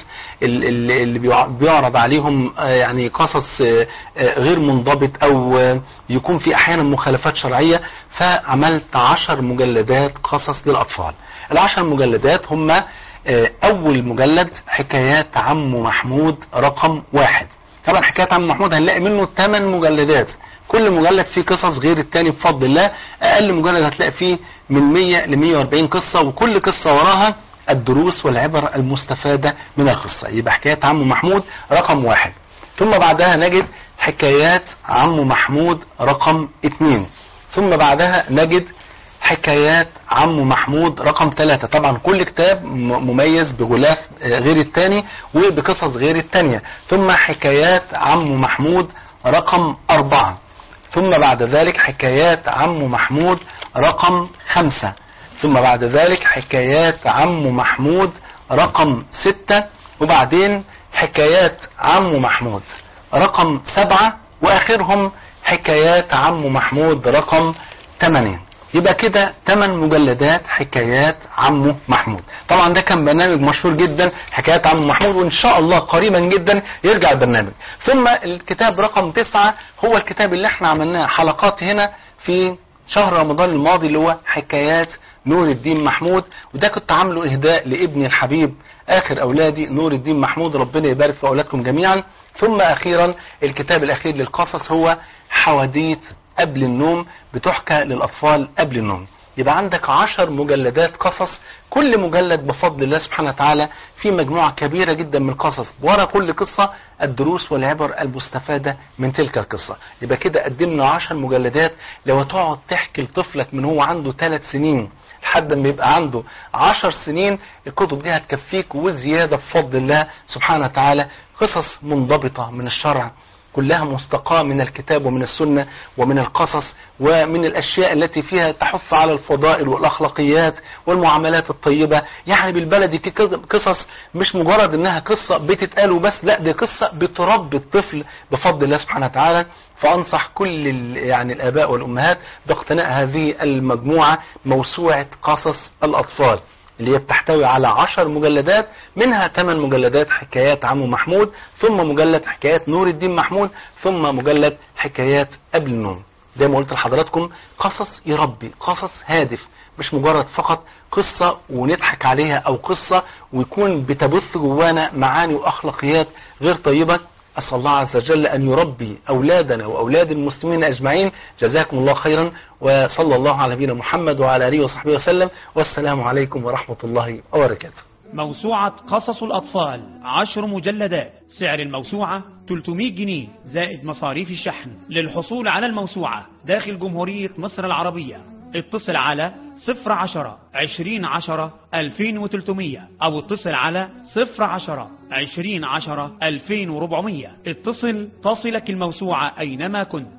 اللي بيعرض عليهم يعني قصص غير منضبط أو يكون في أحيانا مخالفات شرعية. فعملت 10 مجلدات قصص للأطفال. ال10 مجلدات هم: اول مجلد حكايات عم محمود رقم 1. طبعا حكايات عم محمود هنلاقي منه 8 مجلدات، كل مجلد فيه قصص غير التاني بفضل الله. اقل مجلد هتلاقي فيه من 100 ل 140 قصة، وكل قصة وراها الدروس والعبر المستفادة من القصة. يبقى حكايات عم محمود رقم 1. ثم بعدها نجد حكايات عم محمود رقم 2. ثم بعدها نجد حكايات عم محمود رقم 3. طبعا كل كتاب مميز بغلاف غير التاني وبقصص غير التانية. ثم حكايات عم محمود رقم 4. ثم بعد ذلك حكايات عم محمود رقم 5. ثم بعد ذلك حكايات عم محمود رقم 6. وبعدين حكايات عم محمود رقم 7. واخرهم حكايات عم محمود رقم 8. يبقى كده 8 مجلدات حكايات عمه محمود. طبعا ده كان برنامج مشهور جدا حكايات عمه محمود، وان شاء الله قريبا جدا يرجع البرنامج. ثم الكتاب رقم 9 هو الكتاب اللي احنا عملناه حلقات هنا في شهر رمضان الماضي، اللي هو حكايات نور الدين محمود، وده كنت عامله اهداء لابني الحبيب اخر اولادي نور الدين محمود، ربنا يبارك في اولادكم جميعا. ثم اخيرا الكتاب الاخير للقصص هو حواديت قبل النوم، بتحكى للأطفال قبل النوم. يبقى عندك 10 مجلدات قصص، كل مجلد بفضل الله سبحانه وتعالى في مجموعة كبيرة جدا من القصص، ورا كل قصة الدروس والعبر المستفادة من تلك القصة. يبقى كده قدمنا 10 مجلدات. لو تقعد تحكي لطفلك من هو عنده 3 سنين لحد ما يبقى عنده 10 سنين، الكتب دي هتكفيك وزيادة بفضل الله سبحانه وتعالى. قصص منضبطة من الشرع، كلها مستقاة من الكتاب ومن السنة ومن القصص ومن الأشياء التي فيها تحث على الفضائل والأخلاقيات والمعاملات الطيبة. يعني بالبلدي في قصص مش مجرد انها قصة بتتقال وبس، لا دي قصة بتربي الطفل بفضل الله سبحانه وتعالى. فأنصح كل يعني الآباء والأمهات باقتناء هذه المجموعة، موسوعة قصص الأطفال، اللي هي بتحتوي على 10 مجلدات، منها 8 مجلدات حكايات عمو محمود، ثم مجلد حكايات نور الدين محمود، ثم مجلد حكايات قبل النوم. زي ما قلت لحضراتكم قصص يربي، قصص هادف، مش مجرد فقط قصة ونضحك عليها او قصة ويكون بتبث جوانا معاني واخلاقيات غير طيبة. أسأل الله عز وجل أن يربي أولادنا وأولاد المسلمين أجمعين. جزاكم الله خيرا، وصلى الله على نبينا محمد وعلى آله وصحبه وسلم، والسلام عليكم ورحمة الله وبركاته. موسوعة قصص الأطفال 10 مجلدات، سعر الموسوعة 300 جنيه زائد مصاريف الشحن. للحصول على الموسوعة داخل جمهورية مصر العربية اتصل على 010-2010-2300 أو اتصل على 010-2010-2400. اتصل تصلك الموسوعة أينما كنت.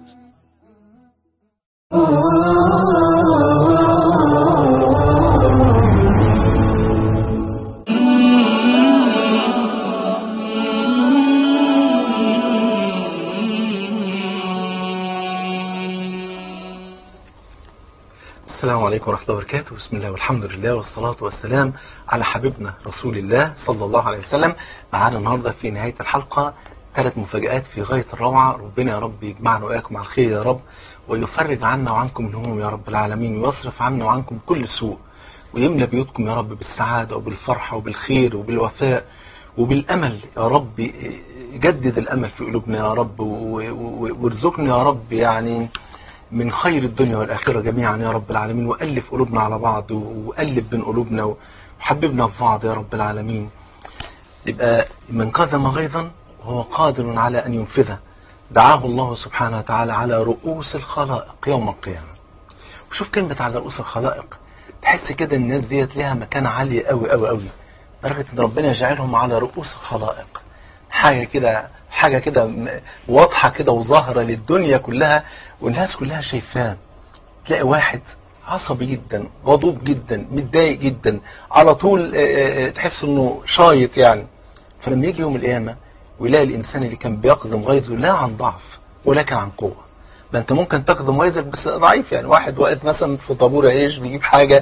السلام عليكم ورحمة الله وبركاته. بسم الله والحمد لله والصلاة والسلام على حبيبنا رسول الله صلى الله عليه وسلم. معانا النهاردة في نهاية الحلقة 3 مفاجآت في غاية الروعة. ربنا يا رب يجمعنا وإياكم على الخير يا رب، ويفرج عنا وعنكم الهموم يا رب العالمين، ويصرف عنا وعنكم كل سوء، ويملى بيوتكم يا رب بالسعادة وبالفرحة وبالخير وبالوفاء وبالأمل يا رب. يجدد الأمل في قلوبنا يا رب، وارزقنا يا رب يعني من خير الدنيا والآخرة جميعا يا رب العالمين، وألف قلوبنا على بعض، وألف بين قلوبنا وحببنا في بعض يا رب العالمين. يبقى من كظم غيظا وهو قادر على أن ينفذه دعاه الله سبحانه وتعالى على رؤوس الخلائق يوم القيامة. وشوف كلمة على رؤوس الخلائق، تحس كده الناس ديت لها مكانة عالية قوي قوي قوي، درجة ان ربنا يجعلهم على رؤوس الخلائق. حاجة كده واضحة كده وظاهرة للدنيا كلها، والناس كلها شايفاه. تلاقي واحد عصبي جدا، غضوب جدا، متضايق جدا، على طول تحس انه شايط يعني، فلما يجي يوم القيامة ويلاقي الإنسان اللي كان بيقدم غيظه لا عن ضعف ولكن عن قوة. ما أنت ممكن تقدم غيظك بس ضعيف، يعني واحد واقف مثلا في طابور عيش بيجيب حاجة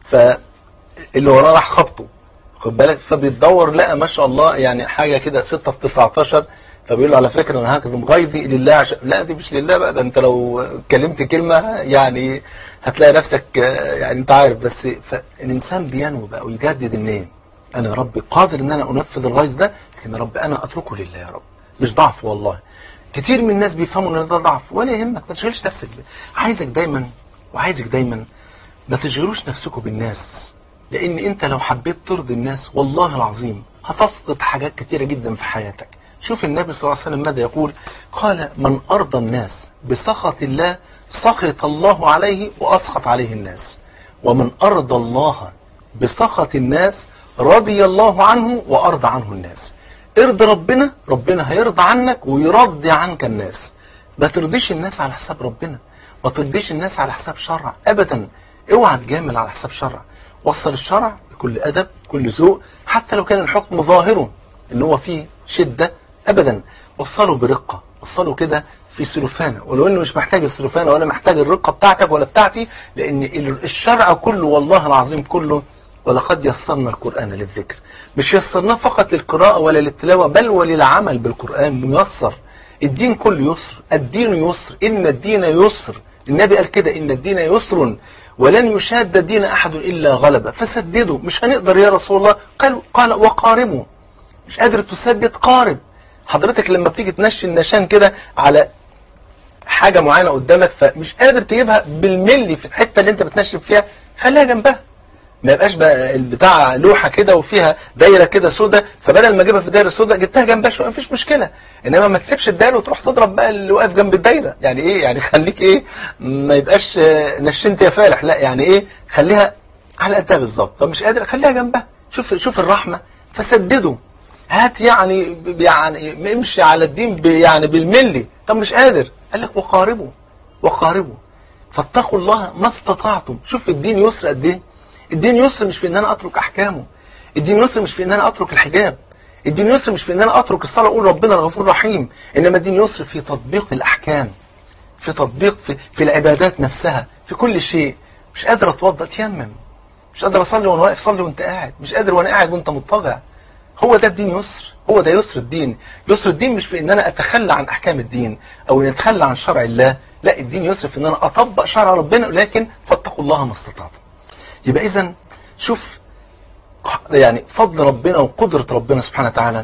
فاللي وراه راح خبطه، خد بالك، فبيتدور لقى ما شاء الله يعني حاجة كده 6 في 19، فبيقول له على فكرة أنا هقدم غيظي لله لا دي مش لله بقى، ده أنت لو اتكلمت كلمة يعني هتلاقي نفسك يعني أنت عارف. بس فالإنسان بينوي بقى ويجدد النية، أنا يا رب قادر إن أنا أنفذ الغيظ ده، لكن يا رب أنا أتركه لله يا رب، مش ضعف والله. كتير من الناس بيفهموا ان ده ضعف، ولا يهمك ما تشغلش نفسك. عايزك دايما ما تشغلوش نفسكم بالناس، لان انت لو حبيت ترضي الناس والله العظيم هتفقد حاجات كتيرة جدا في حياتك. شوف النبي صلى الله عليه وسلم ماذا يقول، قال من ارضى الناس بسخط الله سخط الله عليه واسخط عليه الناس، ومن ارضى الله بسخط الناس رضي الله عنه وارضى عنه الناس. ارضي ربنا، ربنا هيرضى عنك ويرضي عنك الناس. ما ترضيش الناس على حساب ربنا، ما ترضيش الناس على حساب شرع ابدا. اوعى تجامل على حساب شرع، وصل الشرع بكل ادب بكل ذوق، حتى لو كان الحكم ظاهره ان هو فيه شدة ابدا وصله برقة، وصله كده في سلوفانة، ولو انه مش محتاج السلوفانة ولا محتاج الرقة بتاعتك ولا بتاعتي، لان الشرع كله والله العظيم كله ولقد يسرنا القرآن للذكر، مش يسرناه فقط للقراءة ولا للتلاوة بل وللعمل بالقرآن ميسر. الدين كله يسر، الدين يسر، إن الدين يسر. النبي قال كده إن الدين يسر ولن يشاد الدين أحد إلا غلبه، فسددوا. مش هنقدر يا رسول الله، قال وقاربوا. مش قادر تسدد قارب. حضرتك لما بتيجي تنشي النشان كده على حاجة معينة قدامك فمش قادر تجيبها بالملي في الحتة اللي انت بتنشف فيها، خليها جنبها. ما يبقاش بقى البتاع لوحة كده وفيها دايرة كده سودة، فبدل ما اجيبها في الدايرة السودة جبتها جنبها شوية مفيش مشكلة. انما ما تسيبش الدايرة وتروح تضرب بقى اللي واقف جنب الدايرة. يعني ايه؟ يعني خليك ايه، ما يبقاش نشنت يا فالح، لا يعني ايه، خليها على قدها بالظبط. طب مش قادر، خليها جنبها. شوف الرحمة، فسدده. هات يعني امشي على الدين يعني بالملي. طب مش قادر، قال لك وقاربوا فاتقوا الله ما استطعتم. شوف الدين يسر قد ايه. الدين يسر مش في ان انا اترك احكامه، الدين يسر مش في ان انا اترك الحجاب، الدين يسر مش في ان انا اترك الصلاة اقول ربنا الغفور الرحيم، انما الدين يسر في تطبيق الاحكام، في تطبيق في العبادات نفسها، في كل شيء. مش قادر اتوضا تيمم، مش قادر اصلي وانا واقف صلي وانت قاعد، مش قادر وانا قاعد وانت مضطجع. هو ده الدين يسر، هو ده يسر الدين. يسر الدين مش في ان انا اتخلى عن احكام الدين او ان اتخلى عن شرع الله، لا الدين يسر في ان انا اطبق شرع ربنا، لكن فاتقوا الله ما استطعتم. يبقى اذا شوف يعني فضل ربنا وقدرة ربنا سبحانه وتعالى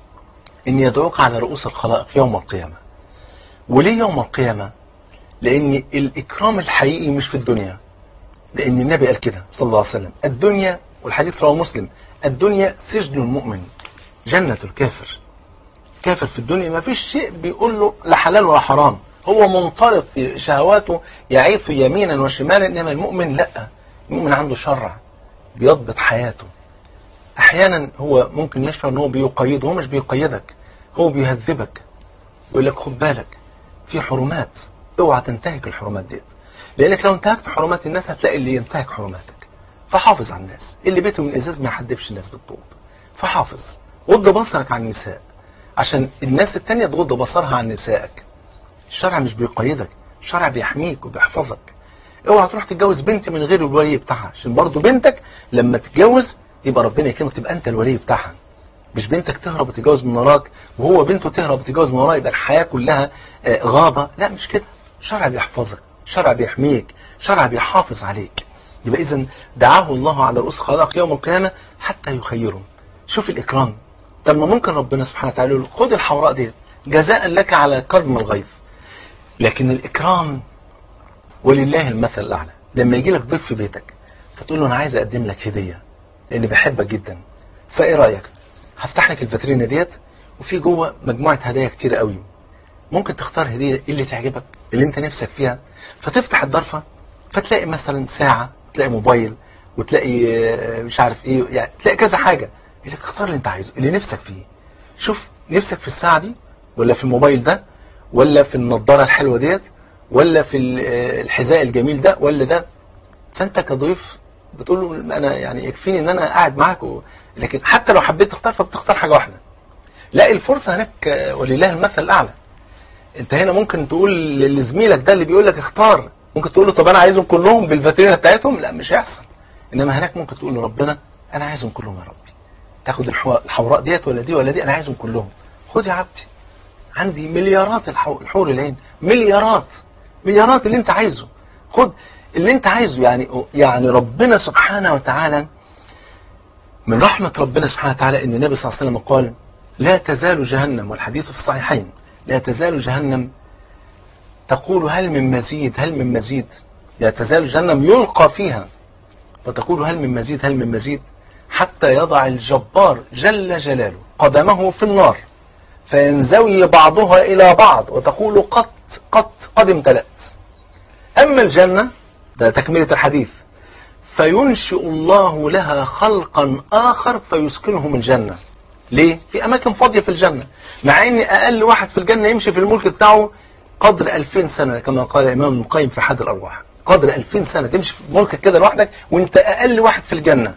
ان يدعوك على رؤوس الخلائق يوم القيامة. وليه يوم القيامة؟ لان الاكرام الحقيقي مش في الدنيا، لان النبي قال كده صلى الله عليه وسلم الدنيا، والحديث رواه مسلم، الدنيا سجن المؤمن جنة الكافر. كافر في الدنيا ما فيش شيء بيقول له لا حلال ولا حرام، هو منطلق في شهواته يعيث يمينا وشمالا، انما المؤمن لا، المؤمن عنده شرع بيضبط حياته. احيانا هو ممكن يشعر ان هو بيقيده، هو مش بيقيدك، هو بيهذبك ويقول لك خد بالك في حرمات، اوعى تنتهك الحرمات دي، لانك لو انتهكت حرمات الناس هتلاقي اللي ينتهك حرماتك. فحافظ على الناس، اللي بيته من ازاز ما يحدفش الناس بالطوب. فحافظ، غض بصرك عن النساء عشان الناس التانية تغض بصرها عن نسائك. الشرع مش بيقيدك، الشرع بيحميك وبيحفظك. اوعى تروح تتجوز بنت من غير الولي بتاعها، عشان برضو بنتك لما تتجوز يبقى ربنا يكرمك تبقى انت الولي بتاعها، مش بنتك تهرب وتتجوز من وراك وهو بنته تهرب وتتجوز من وراك يبقى الحياة كلها غابة. لا مش كده، الشرع بيحفظك، الشرع بيحميك، الشرع بيحافظ عليك. يبقى اذا دعاه الله على رؤوس خلائق يوم القيامة حتى يخيرهم. شوف الإكرام. طب ما ممكن ربنا سبحانه وتعالى يقول خد الحوراء دي جزاء لك على كرم الغيظ، لكن الإكرام ولله المثل الأعلى. لما يجي لك ضيف في بيتك فتقول له أنا عايز أقدم لك هدية لأني بحبك جدا، فإيه رأيك هفتح لك الفاترينة ديت وفي جوه مجموعة هدايا كتير قوي، ممكن تختار هدية اللي تعجبك اللي انت نفسك فيها. فتفتح الضرفة فتلاقي مثلا ساعة، تلاقي موبايل، وتلاقي مش عارف ايه، يعني تلاقي كذا حاجة. اللي تختار اللي انت عايزه اللي نفسك فيه. شوف نفسك في الساعة دي ولا في الموبايل ده ولا في النضارة الحلوة ديت ولا في الحذاء الجميل ده ولا ده. فانت كضيف بتقول له انا يعني يكفيني ان انا قاعد معاك لكن حتى لو حبيت تختار فبتختار حاجة واحدة لا الفرصة هناك ولله المثل الأعلى. انت هنا ممكن تقول لزميلك ده اللي بيقول لك اختار، ممكن تقول له طب انا عايزهم كلهم بالفاترينا بتاعتهم، لا مش هيحصل. انما هناك ممكن تقول لربنا انا عايزهم كلهم يا ربي، تاخد الحوراء ديت ولا دي ولا دي، انا عايزهم كلهم. خد يا عبدي، عندي مليارات الحور العين، مليارات اللي انت عايزه، خد اللي انت عايزه. يعني ربنا سبحانه وتعالى، من رحمة ربنا سبحانه وتعالى ان النبي صلى الله عليه وسلم قال لا تزال جهنم، والحديث في الصحيحين، لا تزال جهنم تقول هل من مزيد هل من مزيد. لا تزال جهنم يلقى فيها فتقول هل من مزيد هل من مزيد، حتى يضع الجبار جل جلاله قدمه في النار فينزوي بعضها إلى بعض وتقول قد امتلأت. أما الجنة، ده تكملة الحديث، فينشئ الله لها خلقا آخر فيسكنهم الجنة. ليه؟ في أماكن فاضية في الجنة، مع أن أقل واحد في الجنة يمشي في الملك بتاعه قدر 2000 سنة كما قال الإمام ابن القيم في حد الأرواح. قدر 2000 سنة تمشي في ملكك كده لوحدك، وانت أقل واحد في الجنة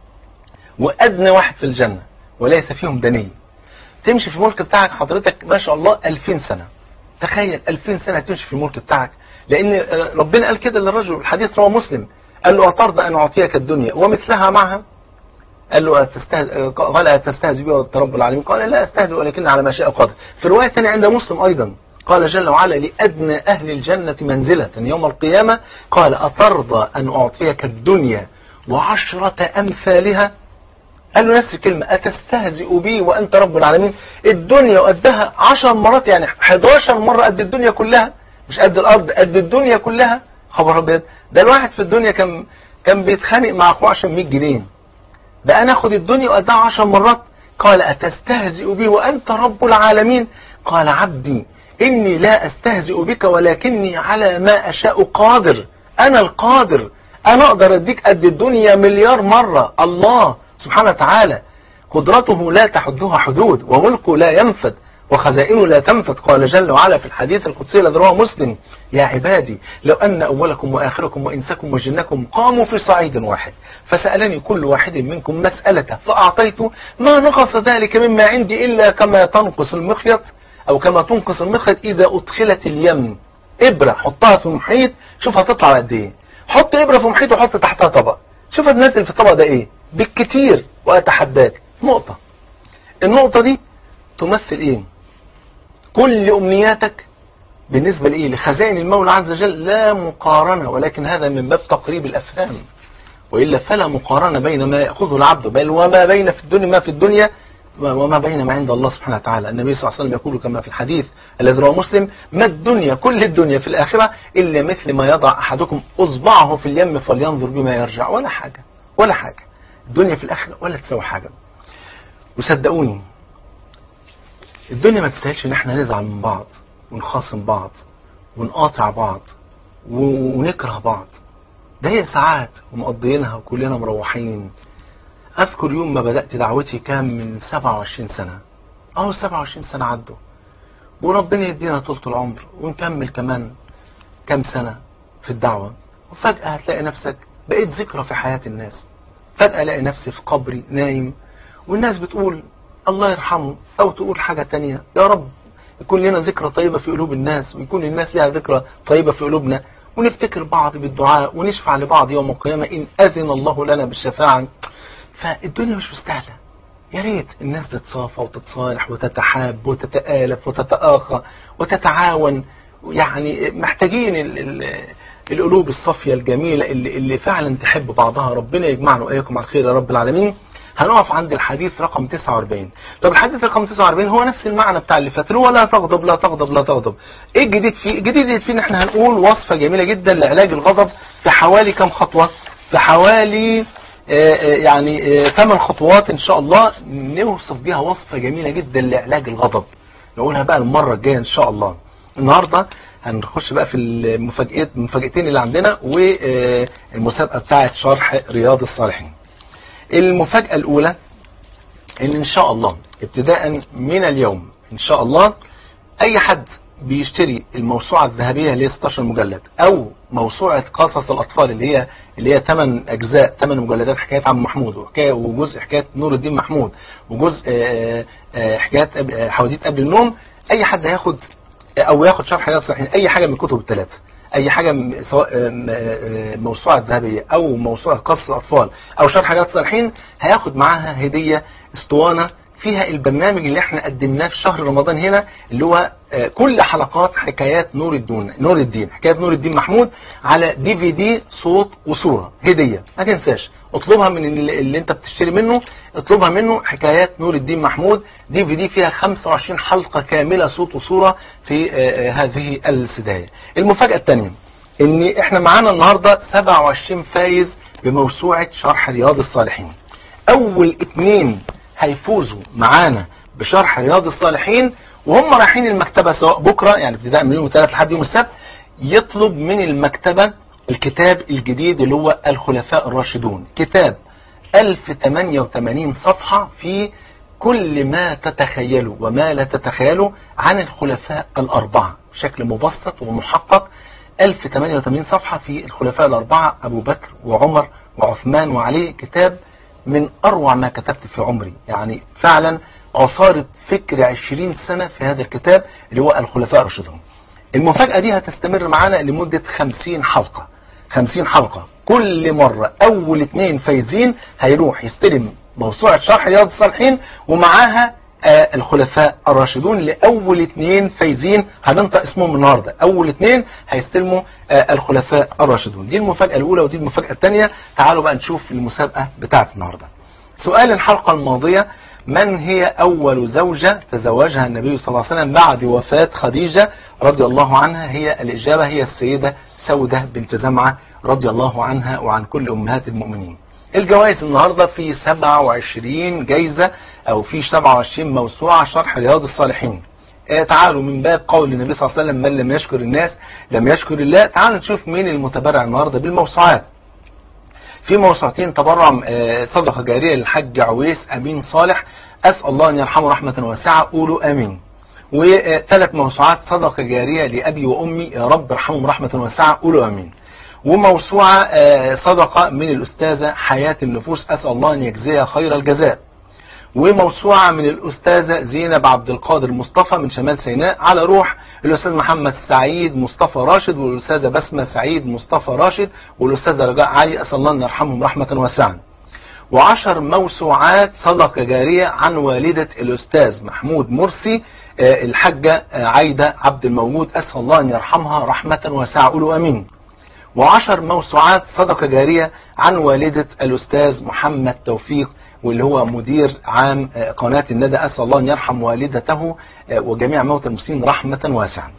وأدنى واحد في الجنة وليس فيهم دني، تمشي في الملك بتاعك حضرتك ما شاء الله 2000 سنة. تخيل 2000 سنة تمشي في الملك بتاعك، لأن ربنا قال كده للرجل، الحديث رواه مسلم، قال له أترضى أن أعطيك الدنيا ومثلها معها؟ قال له قال أتستهزئ بي رب العالمين؟ قال لا أستهزئ ولكن على ما شاء قادر. في رواية ثانية عند مسلم أيضا قال جل وعلا لأدنى أهل الجنة منزلة يوم القيامة، قال أترضى أن أعطيك الدنيا وعشرة أمثالها؟ قال له نفس الكلمة، أتستهزئ بي وأنت رب العالمين؟ الدنيا قدها 10 مرات، يعني 11 مرة قد الدنيا كلها، مش قد الأرض، قد الدنيا كلها. خبر أبيض، ده الواحد في الدنيا كان بيتخانق مع أخوه عشان 100 جنيه، ده أنا أخد الدنيا وقدها 10 مرات. قال أتستهزئ بي وأنت رب العالمين؟ قال عبدي إني لا أستهزئ بك ولكني على ما أشاء قادر، أنا القادر، أنا أقدر أديك قد الدنيا مليار مرة. الله سبحانه وتعالى قدرته لا تحدها حدود، وملكه لا ينفد، وخزائنه لا تنفد. قال جل وعلا في الحديث القدسي الذي رواه مسلم يا عبادي لو أن أولكم وآخركم وإنسكم وجنكم قاموا في صعيد واحد فسألني كل واحد منكم مسألته فأعطيته ما نقص ذلك مما عندي إلا كما تنقص المخيط أو كما تنقص المخيط إذا أدخلت اليم. إبرة حطها في محيط، شوف هتطلع قد إيه. حط إبرة في محيط وحط تحتها طبق، شوف النازل في الطبق ده إيه بالكتير، وأتحداك نقطة. النقطة دي تمثل إيه؟ كل أمنياتك بالنسبة لإيه؟ لخزائن المولى عز وجل لا مقارنة، ولكن هذا من باب تقريب الأفهام، وإلا فلا مقارنة بين ما يأخذه العبد بل وما بين في الدنيا ما في الدنيا وما بين ما عند الله سبحانه وتعالى. النبي صلى الله عليه وسلم يقول كما في الحديث الذي رواه مسلم ما الدنيا كل الدنيا في الآخرة إلا مثل ما يضع أحدكم أصبعه في اليم فلينظر بما يرجع. ولا حاجة، ولا حاجة الدنيا في الآخرة ولا تسوي حاجة. وصدقوني الدنيا ما تستاهلش ان احنا نزعل من بعض ونخاصم بعض ونقاطع بعض ونكره بعض. ده هي ساعات ومقضيينها وكلنا مروحين. اذكر يوم ما بدأت دعوتي كان من 27 سنة، 27 سنة عدوا، وربنا يدينا طولة العمر ونكمل كمان كام سنة في الدعوة، وفجأة هتلاقي نفسك بقيت ذكرى في حياة الناس. فجأة الاقي نفسي في قبري نايم والناس بتقول الله يرحمه، او تقول حاجة تانية يا رب يكون لنا ذكرى طيبة في قلوب الناس، ويكون الناس لها ذكرى طيبة في قلوبنا، ونفتكر بعض بالدعاء ونشفع لبعض يوم القيامة إن أذن الله لنا بالشفاعة. فالدنيا مش مستاهلة. يا ريت الناس تتصافى وتتصالح وتتحاب وتتآلف وتتآخى وتتعاون. يعني محتاجين القلوب الصافية الجميلة اللي فعلا تحب بعضها. ربنا يجمعنا وإياكم على الخير يا رب العالمين. هنقف عند الحديث رقم 49. طب الحديث رقم 49 هو نفس المعنى بتاع اللي فات، ولا تغضب لا تغضب لا تغضب. ايه الجديد فيه؟ الجديد فيه ان احنا هنقول وصفة جميلة جدا لعلاج الغضب في حوالي كم خطوة؟ في حوالي 8 خطوات ان شاء الله نوصف بيها وصفة جميلة جدا لعلاج الغضب. نقولها بقى المرة الجاية ان شاء الله. النهاردة هنخش بقى في المفاجئتين اللي عندنا والمسابقة بتاعت شرح رياض الصالحين. المفاجأة الأولى إن شاء الله ابتداء من اليوم إن شاء الله أي حد بيشتري الموسوعة الذهبية اللي هي 16 مجلد او موسوعة قصص الاطفال اللي هي 8 اجزاء 8 مجلدات حكايات عم محمود وجزء حكاية نور الدين محمود وجزء حكايات حواديت قبل النوم، اي حد هياخد او ياخد شرح رياض الصالحين اي حاجة من الكتب الثلاثة، اي حاجة سواء موسوعة ذهبية او موسوعة قصص الاطفال او شرح رياض الصالحين، هياخد معاها هدية اسطوانة فيها البرنامج اللي احنا قدمناه في شهر رمضان هنا، اللي هو كل حلقات حكايات نور الدين حكايات نور الدين محمود على DVD صوت وصورة هدية. ما تنساش اطلبها من اللي انت بتشتري منه، اطلبها منه حكايات نور الدين محمود DVD فيها 25 حلقة كاملة صوت وصورة في هذه السداية. المفاجأة الثانية ان احنا معانا النهاردة 27 فايز بموسوعة شرح رياض الصالحين. اول 2 هيفوزوا معانا بشرح رياض الصالحين وهم رايحين المكتبة سواء بكرة يعني ابتداء من يوم 3 لحد يوم السبت، يطلب من المكتبة الكتاب الجديد اللي هو الخلفاء الراشدون، كتاب 1088 صفحة في كل ما تتخيلوا وما لا تتخيلوا عن الخلفاء الأربعة بشكل مبسط ومحقق. 1088 صفحة في الخلفاء الأربعة أبو بكر وعمر وعثمان وعلي، كتاب من أروع ما كتبت في عمري، يعني فعلا عصارة فكر 20 سنة في هذا الكتاب اللي هو الخلفاء الراشدون. المفاجأة دي هتستمر معانا لمدة 50 حلقة 50 حلقة. كل مرة أول 2 فايزين هيروح يستلم موسوعة شرح رياض الصالحين ومعاها الخلفاء الراشدون. لأول 2 فايزين هننطق اسمهم النهاردة، أول 2 هيستلموا الخلفاء الراشدون. دي المفاجأة الأولى ودي المفاجأة الثانية. تعالوا بقى نشوف المسابقة بتاعت النهاردة. سؤال الحلقة الماضية: من هي أول زوجة تزوجها النبي صلى الله عليه وسلم بعد وفاة خديجة رضي الله عنها؟ هي الإجابة هي السيدة سودة بنت زمعة رضي الله عنها وعن كل أمهات المؤمنين. الجوائز النهاردة في 27 جايزة أو في 27 موسوعة شرح رياض الصالحين. تعالوا من باب قول النبي صلى الله عليه وسلم: من لم يشكر الناس لم يشكر الله. تعالوا نشوف مين المتبرع النهاردة بالموسوعات. في موسوعتين تبرع صدقة جارية للحج عويس أمين صالح، أسأل الله أن يرحمه رحمة واسعة، قولوا آمين. و3 موسوعات صدقة جارية لأبي وأمي، يا رب ارحمهم رحمة واسعة، قولوا آمين. وموسوعة صدقة من الأستاذة حياة النفوس، أسأل الله أن يجزيها خير الجزاء. وموسوعة من الأستاذة زينب عبد القادر مصطفى من شمال سيناء على روح الأستاذ محمد سعيد مصطفى راشد والأستاذة بسمة سعيد مصطفى راشد والأستاذة رجاء علي، أسأل الله أن يرحمهم رحمة واسعة. و10 موسوعات صدقة جارية عن والدة الأستاذ محمود مرسي الحاجة عايدة عبد الموجود، أسأل الله أن يرحمها رحمة واسعة، قولوا أمين. و10 موسوعات صدقة جارية عن والدة الأستاذ محمد توفيق واللي هو مدير عام قناة الندى، أسأل الله أن يرحم والدته وجميع موتى المسلمين رحمة واسعة.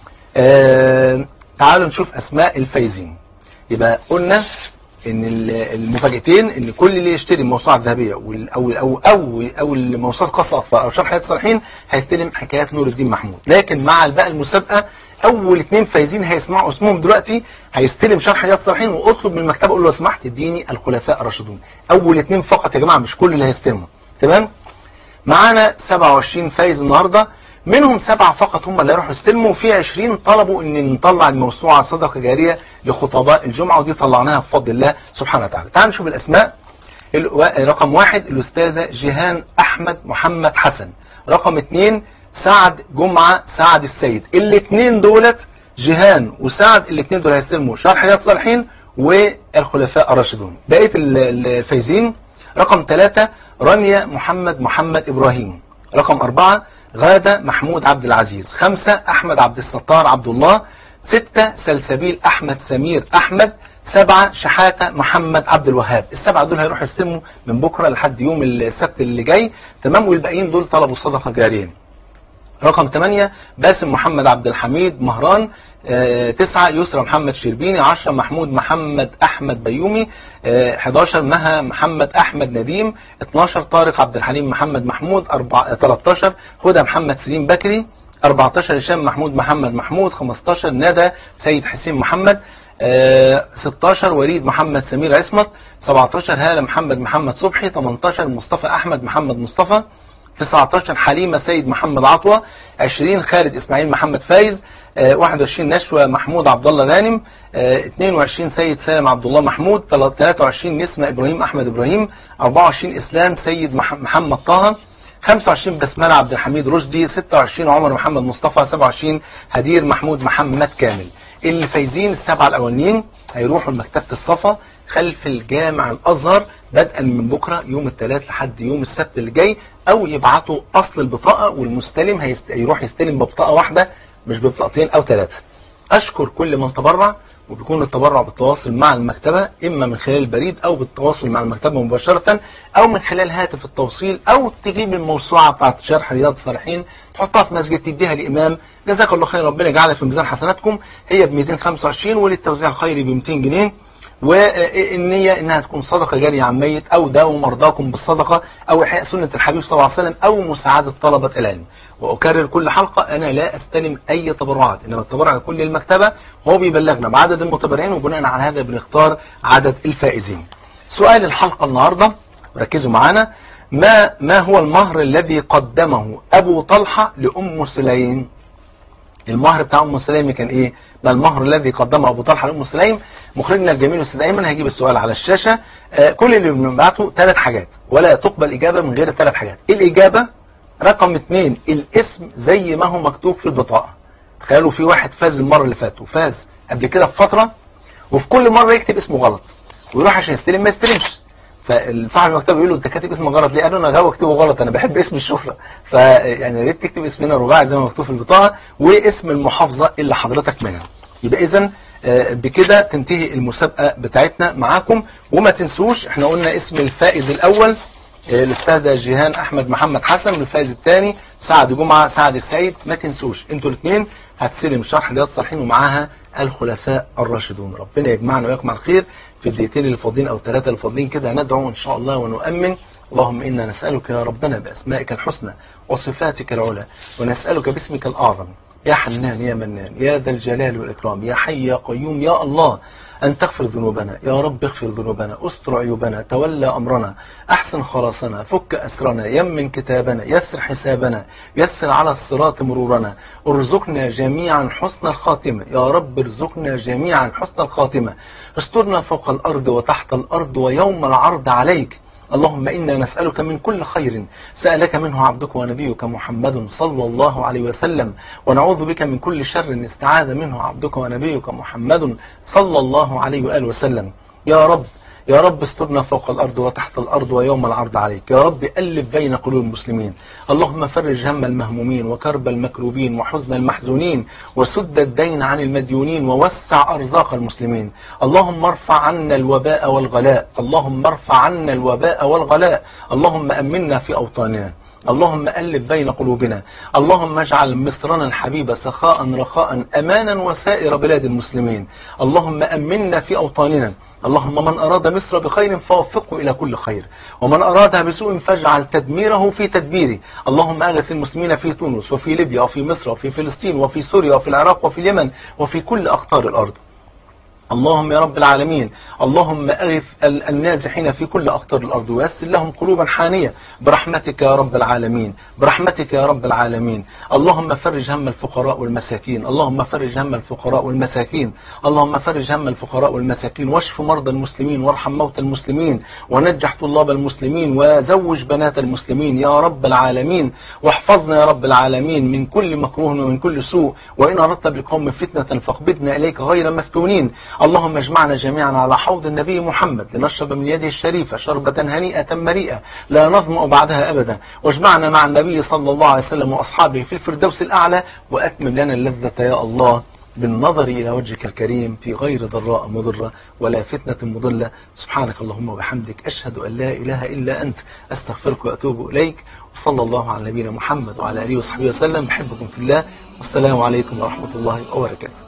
تعالوا نشوف أسماء الفايزين. يبقى قلنا ان المفاجأتين ان كل اللي يشتري موسوعة ذهبية او الموسوعة قصص اطفال او شرح رياض الصالحين هيستلم حكايات نور الدين محمود. لكن مع بقى المسابقة اول 2 فايزين هيسمعوا اسمهم دلوقتي هيستلم شرح رياض الصالحين، واطلب من المكتبة قول له لو سمحت اديني الخلفاء الراشدون. اول 2 فقط يا جماعة، مش كل اللي هيستلموا. تمام؟ معانا 27 فايز النهاردة، منهم 7 فقط هم اللي هيروحوا يستلموا، وفي 20 طلبوا ان نطلع الموسوعة صدقة جارية لخطباء الجمعة، ودي طلعناها بفضل الله سبحانه وتعالى. تعالوا نشوف الاسماء. رقم 1 الأستاذة جيهان أحمد محمد حسن. رقم 2 سعد جمعة سعد السيد. الاثنين دولت جيهان وسعد، الاثنين دول هيستلموا شرح رياض الصالحين والخلفاء الراشدون. بقية الفايزين: رقم 3 رانيا محمد إبراهيم. رقم 4 غادة محمود عبد العزيز. 5 أحمد عبد الستار عبد الله. 6 سلسبيل أحمد سمير أحمد. 7 شحاتة محمد عبد الوهاب. ال7 دول هيروحوا يستلموا من بكرة لحد يوم السبت اللي جاي. تمام؟ والباقيين دول طلبوا صدقة جارية. رقم 8 باسم محمد عبد الحميد مهران. 9 يسرى محمد شربيني. 10 محمود محمد أحمد بيومي. 11 مها محمد أحمد نديم. 12 طارق عبد الحليم محمد محمود. 13 هدى محمد سليم بكري. 14 هشام محمود محمود. 15 ندى سيد حسين محمد. 16 وليد محمد سمير عصمت. 17 هالة محمد صبحي. 18 مصطفى أحمد محمد مصطفى. 19 حليمة سيد محمد عطوة. 20 خالد إسماعيل محمد فايز. 21 نشوى محمود عبد الله غانم. 22 سيد سالم عبد الله محمود. 23 نسمة إبراهيم أحمد إبراهيم. 24 إسلام سيد محمد طه. 25 بسملة عبد الحميد رشدي. 26 عمر محمد مصطفى. 27 هدير محمود محمد كامل. اللي فايزين السبعة الأولين هيروحوا لمكتبة الصفا خلف الجامع الأزهر بدءا من بكرة يوم الثلاث لحد يوم السبت اللي جاي، أو يبعتوا أصل البطاقة والمستلم هيروح يستلم ببطاقة واحدة مش ببطاقتين أو ثلاثة. أشكر كل من تبرع، وبيكون التبرع بالتواصل مع المكتبة إما من خلال البريد أو بالتواصل مع المكتبة مباشرة أو من خلال هاتف التوصيل، أو تجيب الموسوعة بتاعت شرح رياض الصالحين تحطها في مسجد تديها الإمام. جزاك الله خير، ربنا يجعلها في ميزان حسناتكم. هي ب 225 وللتوزيع الخيري ب 200 جنيه. والنية انها تكون صدقة جارية عن ميت او داووا مرضاكم بالصدقة او احياء سنة الحبيب صلى الله عليه وسلم او مساعدة طلبة العلم. واكرر كل حلقة انا لا استلم اي تبرعات، انما التبرع لكل المكتبة هو بيبلغنا بعدد المتبرعين وبناء على هذا بنختار عدد الفائزين. سؤال الحلقة النهاردة ركزوا معانا، ما هو المهر الذي قدمه ابو طلحة لام سليم؟ المهر بتاع ام سليم كان ايه؟ ما المهر الذي قدمه ابو طلحة لام سليم؟ مخرجنا الجميل الاستاذ ايمن هيجيب السؤال على الشاشة. كل اللي بنبعته 3 حاجات ولا تقبل اجابة من غير 3 حاجات. الاجابة رقم 2 الاسم زي ما هو مكتوب في البطاقة. تخيلوا في واحد فاز المرة اللي فاتت وفاز قبل كده بفترة، وفي كل مرة يكتب اسمه غلط ويروح عشان يستلم ما يستلمش، فالصاحب المكتب يقول له انت كاتب اسمه غلط ليه؟ قال له انا غاوي اكتبه غلط، انا بحب اسم الشهرة، فيعني يا ريت تكتب اسمنا رباعي زي ما مكتوب في البطاقة واسم المحافظة اللي حضرتك منها. يبقى اذا بكده تنتهي المسابقة بتاعتنا معاكم. وما تنسوش احنا قلنا اسم الفائز الاول الاستاذة جيهان احمد محمد حسن، والفائز الثاني سعد جمعة سعد السيد. ما تنسوش انتوا الاثنين هتسلم شرح رياض الصالحين ومعاها الخلفاء الراشدون. ربنا يجمعنا وياكم على الخير في الدقيقتين الفاضلين او 3 الفاضلين كده ندعو ان شاء الله ونؤمن. اللهم إنا نسألك يا ربنا بأسمائك الحسنى وصفاتك العلى، ونسألك باسمك الأعظم يا حنان يا منان يا ذا الجلال والإكرام يا حي يا قيوم يا الله أن تغفر ذنوبنا يا رب، اغفر ذنوبنا، استر عيوبنا، تولى أمرنا، أحسن خلاصنا، فك أسرنا، يمن كتابنا، يسر حسابنا، يسر على الصراط مرورنا، ارزقنا جميعا حسن الخاتمة يا رب، ارزقنا جميعا حسن الخاتمة، استرنا فوق الأرض وتحت الأرض ويوم العرض عليك. اللهم إنا نسألك من كل خير سألك منه عبدك ونبيك محمد صلى الله عليه وسلم، ونعوذ بك من كل شر استعاذ منه عبدك ونبيك محمد صلى الله عليه وآله وسلم. يا رب يا رب استرنا فوق الأرض وتحت الأرض ويوم العرض عليك. يا رب ألف بين قلوب المسلمين. اللهم فرج هم المهمومين وكرب المكروبين وحزن المحزونين وسد الدين عن المديونين ووسع أرزاق المسلمين. اللهم ارفع عنا الوباء والغلاء، اللهم ارفع عنا الوباء والغلاء. اللهم أمنا في أوطاننا، اللهم ألف بين قلوبنا، اللهم اجعل مصرنا الحبيبة سخاء رخاء أمانا وسائر بلاد المسلمين. اللهم أمنا في أوطاننا. اللهم من أراد مصر بخير فوفقه إلى كل خير، ومن أرادها بسوء فاجعل تدميره في تدبيره. اللهم أغث المسلمين في تونس وفي ليبيا وفي مصر وفي فلسطين وفي سوريا وفي العراق وفي اليمن وفي كل أقطار الأرض. اللهم يا رب العالمين اللهم أغث النازحين في كل أقطار الأرض ويسر لهم قلوبا حانية برحمتك يا رب العالمين، برحمتك يا رب العالمين. اللهم فرج هم الفقراء والمساكين، اللهم فرج هم الفقراء والمساكين، اللهم فرج هم الفقراء والمساكين، واشف مرضى المسلمين وارحم موتى المسلمين ونجح طلاب المسلمين وزوج بنات المسلمين يا رب العالمين. واحفظنا يا رب العالمين من كل مكروه ومن كل سوء، وإن أردت بقوم فتنة فاقبضنا إليك غير مفتونين. اللهم اجمعنا جميعا على حوض النبي محمد لنشرب من يده الشريفة شربة هنيئة مريئة لا نظمأ بعدها أبدا، واجمعنا مع النبي صلى الله عليه وسلم وأصحابه في الفردوس الأعلى، وأتمم لنا اللذة يا الله بالنظر إلى وجهك الكريم في غير ضراء مضرة ولا فتنة مضلة. سبحانك اللهم وبحمدك أشهد أن لا إله إلا أنت أستغفرك وأتوب إليك. وصلى الله على نبينا محمد وعلى آله وصحبه وسلم. بحبكم في الله، والسلام عليكم ورحمة الله وبركاته.